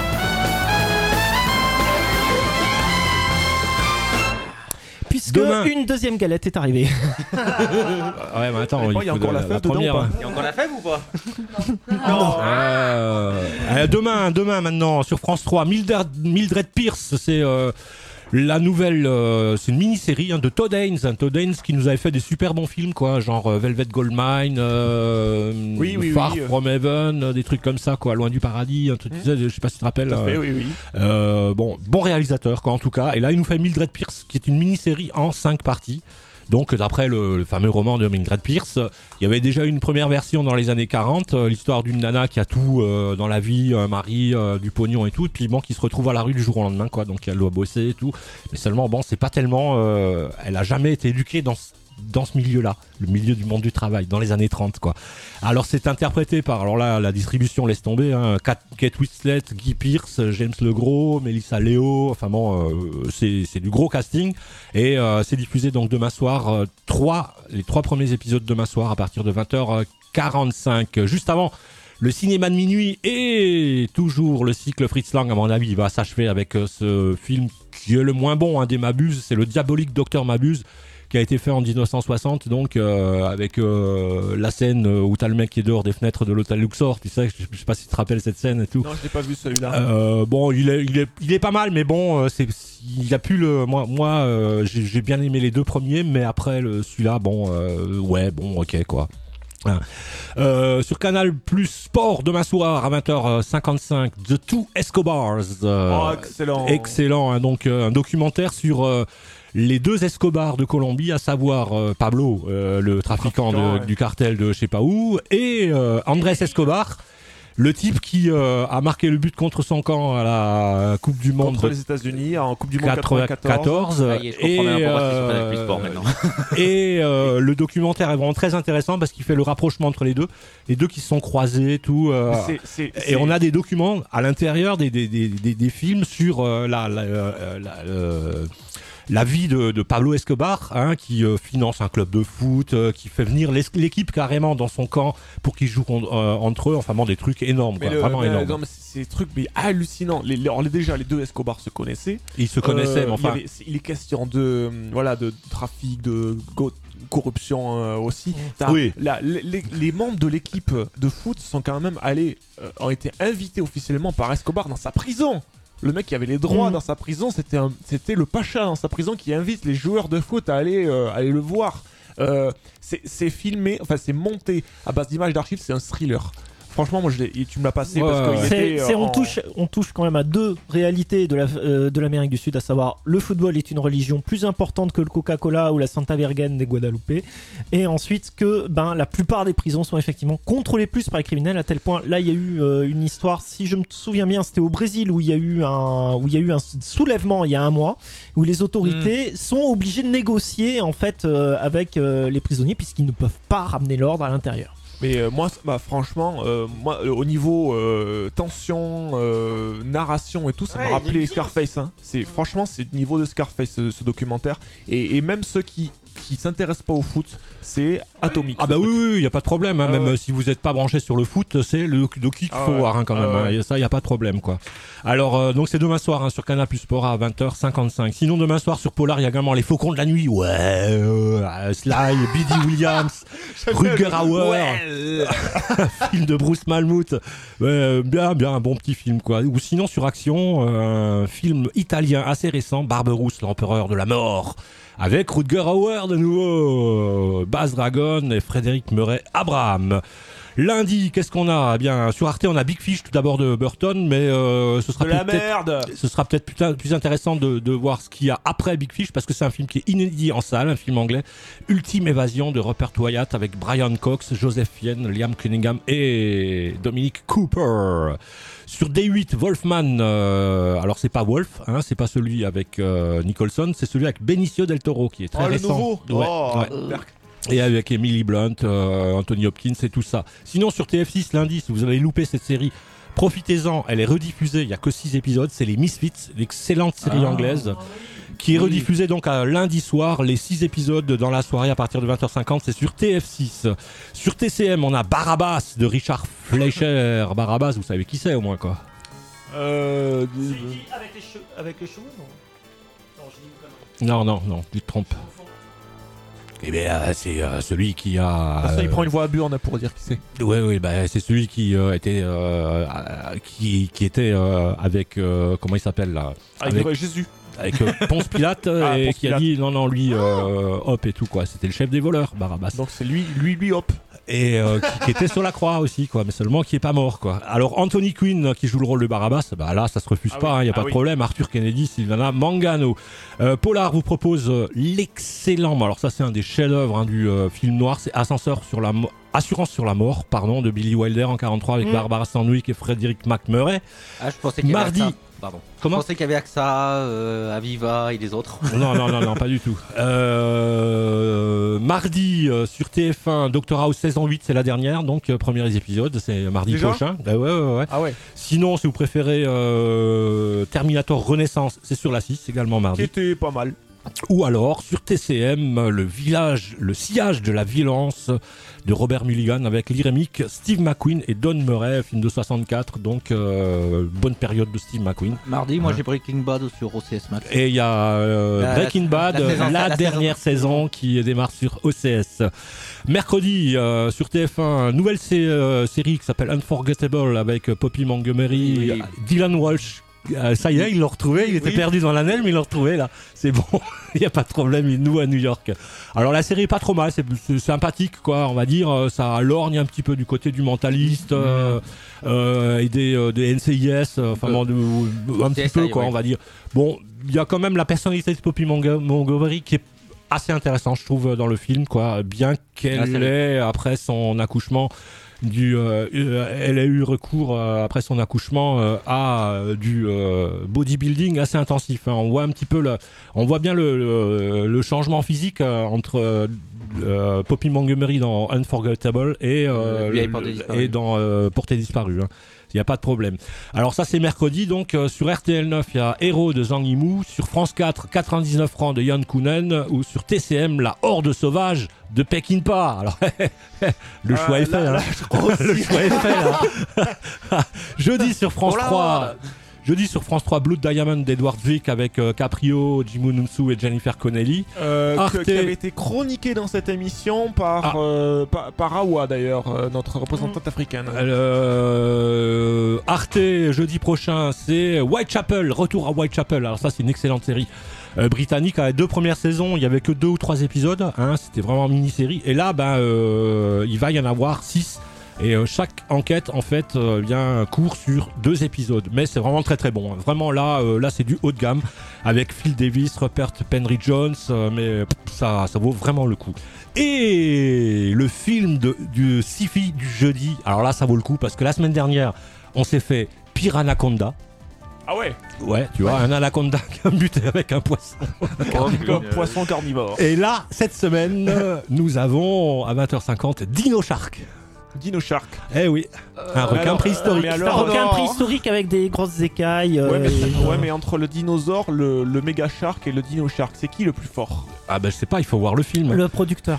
Puisque Demain. une deuxième galette est arrivée. Ah ouais, mais attends, Bon, il y a faut encore de- la fève dedans première. ou pas Il y a encore la fève ou pas Non. Euh, euh, demain, demain maintenant sur France trois, Mildred, Mildred Pierce, c'est euh, la nouvelle, euh, c'est une mini-série hein, de Todd Haynes, hein, Todd Haynes qui nous avait fait des super bons films, quoi, genre euh, Velvet Goldmine, euh, Oui, oui, Far oui. From Heaven, euh, des trucs comme ça, quoi, Loin du paradis, un truc, Mmh. tu sais, je sais pas si tu te rappelles. Tout à fait, euh, oui, oui. euh, bon, bon réalisateur, quoi, en tout cas. Et là, il nous fait Mildred Pierce, qui est une mini-série en cinq parties. Donc, d'après le, le fameux roman de Mildred Pierce, il y avait déjà une première version dans les années quarante, euh, l'histoire d'une nana qui a tout euh, dans la vie, un mari, euh, du pognon et tout, et puis bon, qui se retrouve à la rue du jour au lendemain, quoi. Donc, elle doit bosser et tout. Mais seulement, bon, c'est pas tellement. Euh, elle a jamais été éduquée dans ce dans ce milieu-là, le milieu du monde du travail, dans les années trente, quoi. Alors, c'est interprété par, alors là, la distribution laisse tomber, hein, Kate, Kate Winslet, Guy Pearce, James Legros, Melissa Leo, enfin bon, euh, c'est, c'est du gros casting, et euh, c'est diffusé donc demain soir, euh, trois, les trois premiers épisodes demain soir à partir de vingt heures quarante-cinq. Juste avant, le cinéma de minuit et toujours le cycle Fritz Lang, à mon avis, il va s'achever avec euh, ce film qui est le moins bon hein, des Mabuse, c'est le diabolique Docteur Mabuse, qui a été fait en dix-neuf cent soixante, donc euh, avec euh, la scène où t'as le mec qui est dehors des fenêtres de l'hôtel Luxor, tu sais, je, je sais pas si tu te rappelles cette scène et tout. Non, je l'ai pas vu celui-là. Euh, bon, il est, il est, il est pas mal, mais bon, euh, c'est, il a pu le, moi, moi, euh, j'ai, j'ai bien aimé les deux premiers, mais après le, celui-là, bon, euh, ouais, bon, ok, quoi. Hein. Euh, sur Canal Plus Sport demain soir à vingt heures cinquante-cinq, The Two Escobars. Euh, Oh, excellent. Excellent, hein, donc euh, un documentaire sur euh, les deux Escobar de Colombie, à savoir euh, Pablo, euh, le trafiquant, Trafiquant, de- ouais. du cartel de je sais pas où, et euh, Andrés Escobar, le type qui euh, a marqué le but contre son camp à la Coupe du Monde Contre de les États-Unis en Coupe du Monde quatre-vingt-quatorze. Ça y est, je comprends bien pourquoi c'est sur Canal Plus Sport maintenant. et euh, le documentaire est vraiment très intéressant parce qu'il fait le rapprochement entre les deux, les deux qui se sont croisés, tout. euh, C'est- c'est- et c'est- on a des documents à l'intérieur des, des, des, des, des films sur euh, la, la, euh, la, euh, la vie de, de Pablo Escobar, hein, qui euh, finance un club de foot, euh, qui fait venir l'es- l'équipe carrément dans son camp pour qu'ils jouent con- euh, entre eux. Enfin bon, des trucs énormes, Mais quoi, le- vraiment mais, énormes. non, mais c'est des trucs mais hallucinants. Les, les- alors, les- déjà, les deux Escobar se connaissaient. Ils se connaissaient, Euh, mais enfin. Il, y avait- c'est- il est question de, euh, voilà, de trafic, de go- corruption euh, aussi. T'as- Oui. la- les, les- les membres de l'équipe de foot sont quand même allés, euh, ont été invités officiellement par Escobar dans sa prison. Le mec qui avait les droits Mmh. dans sa prison, c'était un- c'était le pacha dans sa prison qui invite les joueurs de foot à aller, euh, aller le voir. Euh, c'est c'est filmé, enfin c'est monté à base d'images d'archives, c'est un thriller. franchement, moi, je l'ai- et tu me l'as passé Ouais, parce ouais. qu'il C'est- était. c'est- euh, on, en- touche, on touche quand même à deux réalités de, la, euh, de l'Amérique du Sud, à savoir le football est une religion plus importante que le Coca-Cola ou la Santa Virgen des Guadalupe, et ensuite que ben, la plupart des prisons sont effectivement contrôlées plus par les criminels, à tel point, là il y a eu euh, une histoire, si je me souviens bien, c'était au Brésil où il y a eu un, où il y a eu un soulèvement il y a un mois, où les autorités Hmm. sont obligées de négocier en fait euh, avec euh, les prisonniers puisqu'ils ne peuvent pas ramener l'ordre à l'intérieur. Mais euh, moi, c- bah, franchement, euh, moi, euh, au niveau euh, tension, euh, narration et tout, ça Ouais, m'a il rappelé est Scarface. Hein. C'est franchement, c'est le niveau de Scarface ce, ce documentaire. Et, et même ceux qui qui s'intéressent pas au foot, c'est atomique. Ah bah oui, oui, il y a pas de problème. Hein. Ah Même ouais. euh, si vous n'êtes pas branché sur le foot, c'est le docu qu'il Ah faut ouais. voir hein, quand même. Ah hein. ouais. Et ça, il y a pas de problème quoi. Alors euh, donc c'est demain soir hein, sur Canal Plus Sport à vingt heures cinquante-cinq. Sinon demain soir sur Polar, il y a également Les Faucons de la nuit. Ouais, euh, Sly, Billy Williams, Rutger Hauer, film de Bruce Malmuth. Ouais, euh, bien, bien, un bon petit film quoi. Ou sinon sur Action, euh, un film italien assez récent, Barberousse, l'empereur de la mort. Avec Rutger Hauer de nouveau, Baz Dragon et Frédéric Murray Abraham. Lundi, qu'est-ce qu'on a? Eh bien, sur Arte, on a Big Fish tout d'abord de Burton, mais euh, ce sera De la peut-être, merde. ce sera peut-être plus, plus intéressant de, de voir ce qu'il y a après Big Fish parce que c'est un film qui est inédit en salle, un film anglais, Ultime Évasion de Rupert Wyatt avec Brian Cox, Joseph Fiennes, Liam Cunningham et Dominic Cooper. Sur D huit, Wolfman, euh, alors c'est pas Wolf, hein, c'est pas celui avec euh, Nicholson, c'est celui avec Benicio del Toro qui est très Oh, le récent. nouveau. Ouais, Oh, ouais. Berk. Et avec Emily Blunt, euh, Anthony Hopkins et tout ça. Sinon sur T F six lundi, si vous avez loupé cette série, profitez-en, elle est rediffusée, il y a que six épisodes, c'est les Misfits, l'excellente série Ah. anglaise, qui est rediffusée donc à lundi soir, les six épisodes dans la soirée à partir de vingt heures cinquante, c'est sur T F six. Sur T C M, on a Barabbas de Richard Fleischer. Barabbas, vous savez qui c'est au moins quoi. Euh, Avec les, cheveux, avec les cheveux, non? Non, je dis une connerie. Non, non, non, tu te trompes. Eh bien, euh, c'est euh, celui qui a. De toute façon, il euh, prend une voix à burne pour dire qui c'est. Ouais, oui, bah, c'est celui qui euh, était, euh, euh, qui, qui était euh, avec, euh, comment il s'appelle là, Avec, Jésus. avec euh, Ponce Pilate Ah, et Ponce qui a Pilate. dit non, non, lui, euh, hop et tout quoi. C'était le chef des voleurs, Barabbas. Donc c'est lui, lui, lui, hop. Et euh, qui, qui était sur la croix aussi, quoi, mais seulement qui est pas mort, quoi. Alors Anthony Quinn, qui joue le rôle de Barabbas, bah là, ça se refuse Ah pas, il oui, y a ah pas de oui. problème. Arthur Kennedy, Sylvana Mangano. Euh, Polar vous propose euh, l'excellent, alors ça c'est un des chefs-d'œuvre hein, du euh, film noir, c'est Ascenseur sur la mo- Assurance sur la mort, pardon, de Billy Wilder en quarante-trois avec Mm. Barbara Stanwyck et Frédéric McMurray. Ah, je pensais qu'il y avait Mardi. AXA. Pardon. Comment Je pensais qu'il y avait AXA, euh, Aviva et les autres. Non, non, non, non, pas du tout. Euh, mardi euh, sur T F un, Doctor House saison huit, c'est la dernière, donc euh, premier épisode, c'est mardi Déjà prochain. Bah ouais, ouais, ouais. Ah ouais. Sinon, si vous préférez euh, Terminator Renaissance, c'est sur la six, également Qui mardi. était pas mal. Ou alors sur T C M, le village, le sillage de la violence de Robert Mulligan avec Lee Remick, Steve McQueen et Don Murray, film de soixante-quatre, donc euh, bonne période de Steve McQueen. Mardi, moi Hein. j'ai Breaking Bad sur O C S Max. Et il y a euh, La- Breaking la- Bad, la la, saison- la dernière saison, qui démarre sur O C S. Mercredi, euh, sur T F un, nouvelle sé- euh, série qui s'appelle Unforgettable avec euh, Poppy Montgomery, Oui. Dylan Walsh. Euh, ça y est, ils l'ont retrouvé, il était Oui. perdu dans la neige, mais ils l'ont retrouvé là. C'est bon, il n'y a pas de problème, il nous à New York. Alors la série est pas trop mal, c'est c'est sympathique quoi, on va dire. Euh, Ça lorgne un petit peu du côté du mentaliste euh, euh, et des, euh, des N C I S, euh, enfin bon, de- un petit C S I, peu quoi, ouais. on va dire. Bon, il y a quand même la personnalité de Poppy Mongo- Montgomery qui est assez intéressant, je trouve, dans le film, quoi. Bien Ah, qu'elle c'est ait, après son accouchement, du, euh, euh, elle a eu recours euh, après son accouchement euh, à euh, du euh, bodybuilding assez intensif. Hein. On voit un petit peu, le, on voit bien le, le, le changement physique euh, entre euh, euh, Poppy Montgomery dans Unforgettable et, euh, Euh, Vieille le- Portée disparue. et dans euh, Portée disparue. Hein. Il n'y a pas de problème. Alors ça c'est mercredi, donc euh, sur R T L neuf il y a Héros de Zhang Yimou, sur France quatre quatre-vingt-dix-neuf francs de Yann Kounen, ou sur T C M La Horde sauvage de Peckinpah. Alors le choix Ah, est fait, là, hein. là, je crois aussi. Le choix est fait là. Jeudi sur France Oh là trois. Jeudi sur France trois, Blood Diamond d'Edward Zwick avec euh, Caprio, Jimmy Nunsu et Jennifer Connelly. Euh, que- Arte- qui avait été chroniqué dans cette émission par, Ah. euh, par, par Awa d'ailleurs, euh, notre représentante africaine. Euh, Arte, jeudi prochain, c'est Whitechapel, retour à Whitechapel. Alors ça, c'est une excellente série euh, britannique. À les deux premières saisons, il y avait que deux ou trois épisodes. Hein, c'était vraiment une mini-série. Et là, ben, euh, il va y en avoir six Et euh, chaque enquête, en fait, euh, vient court sur deux épisodes. Mais c'est vraiment très très bon. Hein. Vraiment là, euh, là c'est du haut de gamme avec Phil Davis, Rupert Penry-Jones. Euh, mais pff, ça, ça vaut vraiment le coup. Et le film de, du sci-fi du jeudi. Alors là, ça vaut le coup parce que la semaine dernière, on s'est fait Piranaconda. Ah ouais. Ouais, tu vois, ouais. Un anaconda qui a buté avec un poisson. Un poisson carnivore. Et là, cette semaine, nous avons à vingt heures cinquante Dino Shark. Dino Shark. Eh oui, un Euh, requin alors, préhistorique. mais C'est un alors, requin non. préhistorique avec des grosses écailles. euh, Ouais mais, et- ouais, mais entre le dinosaure, le, le méga shark et le dino shark, c'est qui le plus fort? Ah bah je sais pas, il faut voir le film. Le producteur.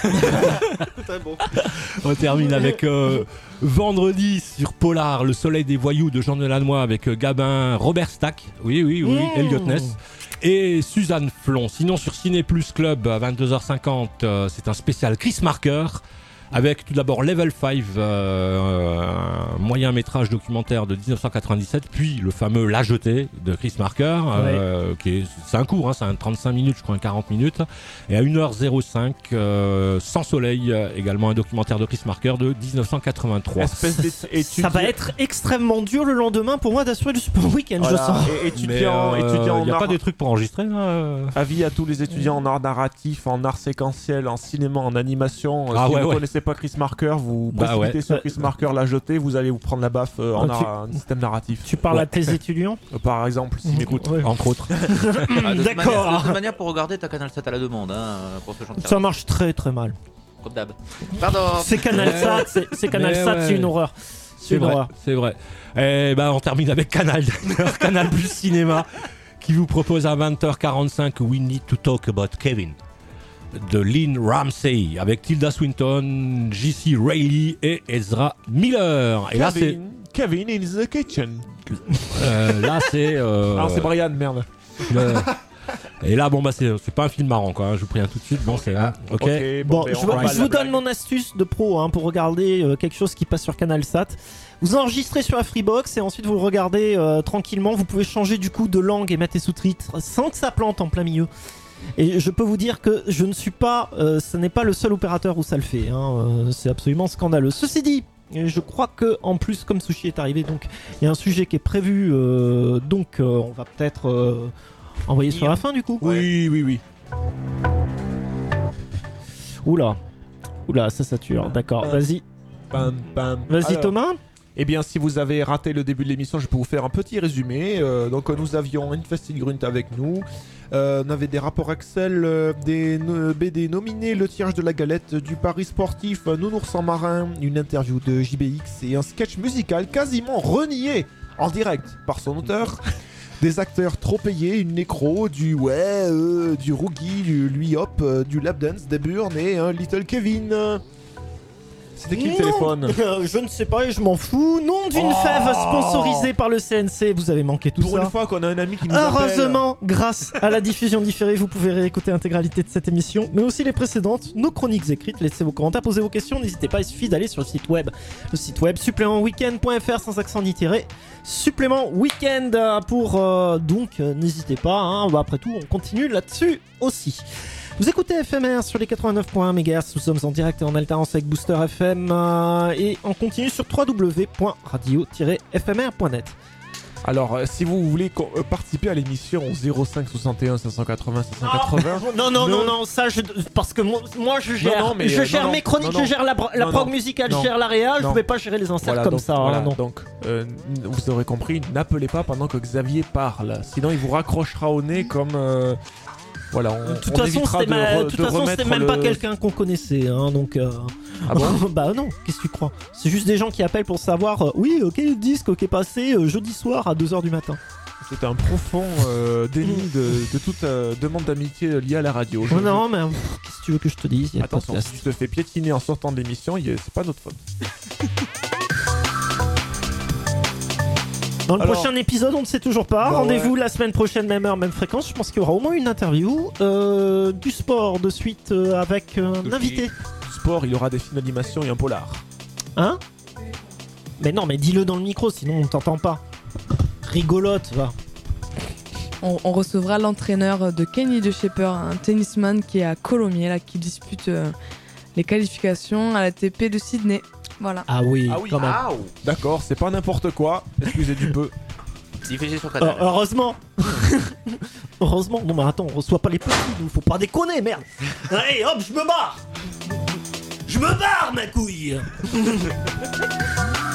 Très bon. On termine avec euh, vendredi sur Polar, Le Soleil des Voyous de Jean Delannoy avec euh, Gabin, Robert Stack, oui oui oui, Mmh. Elliot Ness et Suzanne Flon. Sinon sur Ciné Plus Club à vingt-deux heures cinquante, euh, c'est un spécial Chris Marker. Avec tout d'abord Level cinq, euh, un moyen métrage documentaire de dix-neuf cent quatre-vingt-dix-sept, puis le fameux La Jetée de Chris Marker, euh, qui est, c'est un court, hein, c'est un trente-cinq minutes, je crois un quarante minutes, et à une heure zéro cinq, euh, Sans Soleil, euh, également un documentaire de Chris Marker de dix-neuf cent quatre-vingt-trois. Espèce d'étudiant. Ça va être extrêmement dur le lendemain pour moi d'assurer le Super Week-end, je Voilà. sens. Et étudiant, Mais, euh, étudiant y a en pas art- des trucs pour enregistrer là euh Avis à tous les étudiants en art narratif, en art séquentiel, en cinéma, en animation. Ah si ouais, vous ouais. connaissez pas Chris Marker, vous Bah précipitez ouais. sur Chris Marker, La Jetée, vous allez vous prendre la baffe euh, en Ah, tu- art- en système narratif. Tu parles Ouais. à tes étudiants Euh, Par exemple, s'ils m'écoutent. Ouais. Entre autres. Ah, de toute D'accord. manière- De toute manière, pour regarder, t'as Canal sept à la demande hein, pour ce genre de Ça service. marche très très mal. Comme d'hab. Pardon. C'est Canal Ouais. Sat, c'est- c'est Canal Mais Sat, ouais. c'est une horreur. C'est C'est une vrai, horreur. c'est vrai. Et ben on termine avec Canal, d'ailleurs, Canal Plus Cinéma, qui vous propose à vingt heures quarante-cinq We Need to Talk About Kevin de Lynn Ramsey avec Tilda Swinton, J C Reilly et Ezra Miller. Et là c'est Kevin, Kevin in the kitchen. euh, là c'est euh, Ah, c'est Brian, merde. le- et là bon bah c'est c'est pas un film marrant quoi. hein, je vous préviens tout de suite. Bon c'est là. Ok. Ok, Bon, ben, je, on vous- va je à vous la donne blague. mon astuce de pro hein, pour regarder euh, quelque chose qui passe sur Canal Sat. Vous enregistrez sur la Freebox et ensuite vous le regardez euh, tranquillement. Vous pouvez changer du coup de langue et mettre les sous-titres sans que ça plante en plein milieu. Et je peux vous dire que je ne suis pas, euh, ce n'est pas le seul opérateur où ça le fait. Hein, euh, c'est absolument scandaleux. Ceci dit, je crois que en plus, comme Sushi est arrivé, donc il y a un sujet qui est prévu. euh, donc euh, on va peut-être euh, envoyer sur la fin du coup. Oui, oui, oui. Oula, oula, ça sature. D'accord, vas-y. Bam, bam. Vas-y Alors, Thomas. Eh bien, si vous avez raté le début de l'émission, je peux vous faire un petit résumé. Euh, donc, euh, nous avions Infested Grunt avec nous. Euh, on avait des rapports Excel, euh, des no- B D nominés, le tirage de la galette, du pari sportif, un nounours en marin, une interview de J B X et un sketch musical quasiment renié en direct par son auteur. Des acteurs trop payés, une nécro, du ouais, euh, du Roogie, du lui hop, euh, du lap dance, des burnes et un Little Kevin. C'était qui le Non. téléphone? Euh, Je ne sais pas et je m'en fous. Nom d'une Oh. fève sponsorisée par le C N C. Vous avez manqué tout Pour ça. une fois qu'on a un ami qui nous appelle. Heureusement, grâce à la diffusion différée, vous pouvez réécouter l'intégralité de cette émission, mais aussi les précédentes, nos chroniques écrites. Laissez vos commentaires, posez vos questions. N'hésitez pas, il suffit d'aller sur le site web. Le site web supplément weekend point f r sans accent ni tiré. Supplément week-end euh, pour. euh, donc, euh, n'hésitez pas. Hein. Bah, après tout, on continue là-dessus aussi. Vous écoutez F M R sur les quatre-vingt-neuf virgule un mégahertz, nous sommes en direct et en alternance avec Booster F M euh, et on continue sur w w w point radio tiret f m r point net. Alors, euh, si vous voulez co- euh, participer à l'émission au zéro cinq soixante et un cinq cent quatre-vingts cinq cent quatre-vingts. Non, non, ne- non, non, ça, je, parce que moi, moi, je gère, Non, non, mais, je euh, gère non, mes non, chroniques, non, je gère la, bro- la non, prog non, musicale, non, je gère la réa, je non. ne vais pas gérer les inserts Voilà, comme donc, ça. voilà, hein, non. donc euh, n- vous aurez compris, n'appelez pas pendant que Xavier parle, sinon il vous raccrochera au nez comme. euh, voilà, on, De toute on façon, évitera c'était de, ma- re- de toute de façon, c'était remettre même le- pas quelqu'un qu'on connaissait, hein, donc. euh, Ah bon Bah non, qu'est-ce que tu crois? C'est juste des gens qui appellent pour savoir, euh, oui, ok, le disque qui est passé euh, jeudi soir à deux heures du matin. C'était un profond euh, déni de, de toute euh, demande d'amitié liée à la radio. Je- Oh non, mais pff, qu'est-ce que tu veux que je te dise? Il y a le Attention, podcast. si tu te fais piétiner en sortant de l'émission, il y a- c'est pas notre faute. Dans le Alors- prochain épisode, on ne sait toujours pas. Bah Rendez-vous ouais. la semaine prochaine, même heure, même fréquence. Je pense qu'il y aura au moins une interview, euh, du sport de suite euh, avec euh, un invité. Du sport, il y aura des films d'animation et un polar. Hein? Mais non, mais dis-le dans le micro, sinon on t'entend pas. Rigolote, va. On, on recevra l'entraîneur de Kenny de Shepherd, un tennisman qui est à Colomiers, là, qui dispute euh, les qualifications à la T P de Sydney. Voilà. Ah oui, Ah oui, quand même. ah, oh. D'accord, c'est pas n'importe quoi. Excusez du peu. Diffusé sur Euh, Canal. heureusement. Heureusement. Non mais attends, on reçoit pas les petits, nous. Faut pas déconner, merde. Allez, hop, je me barre. Je me barre, ma couille.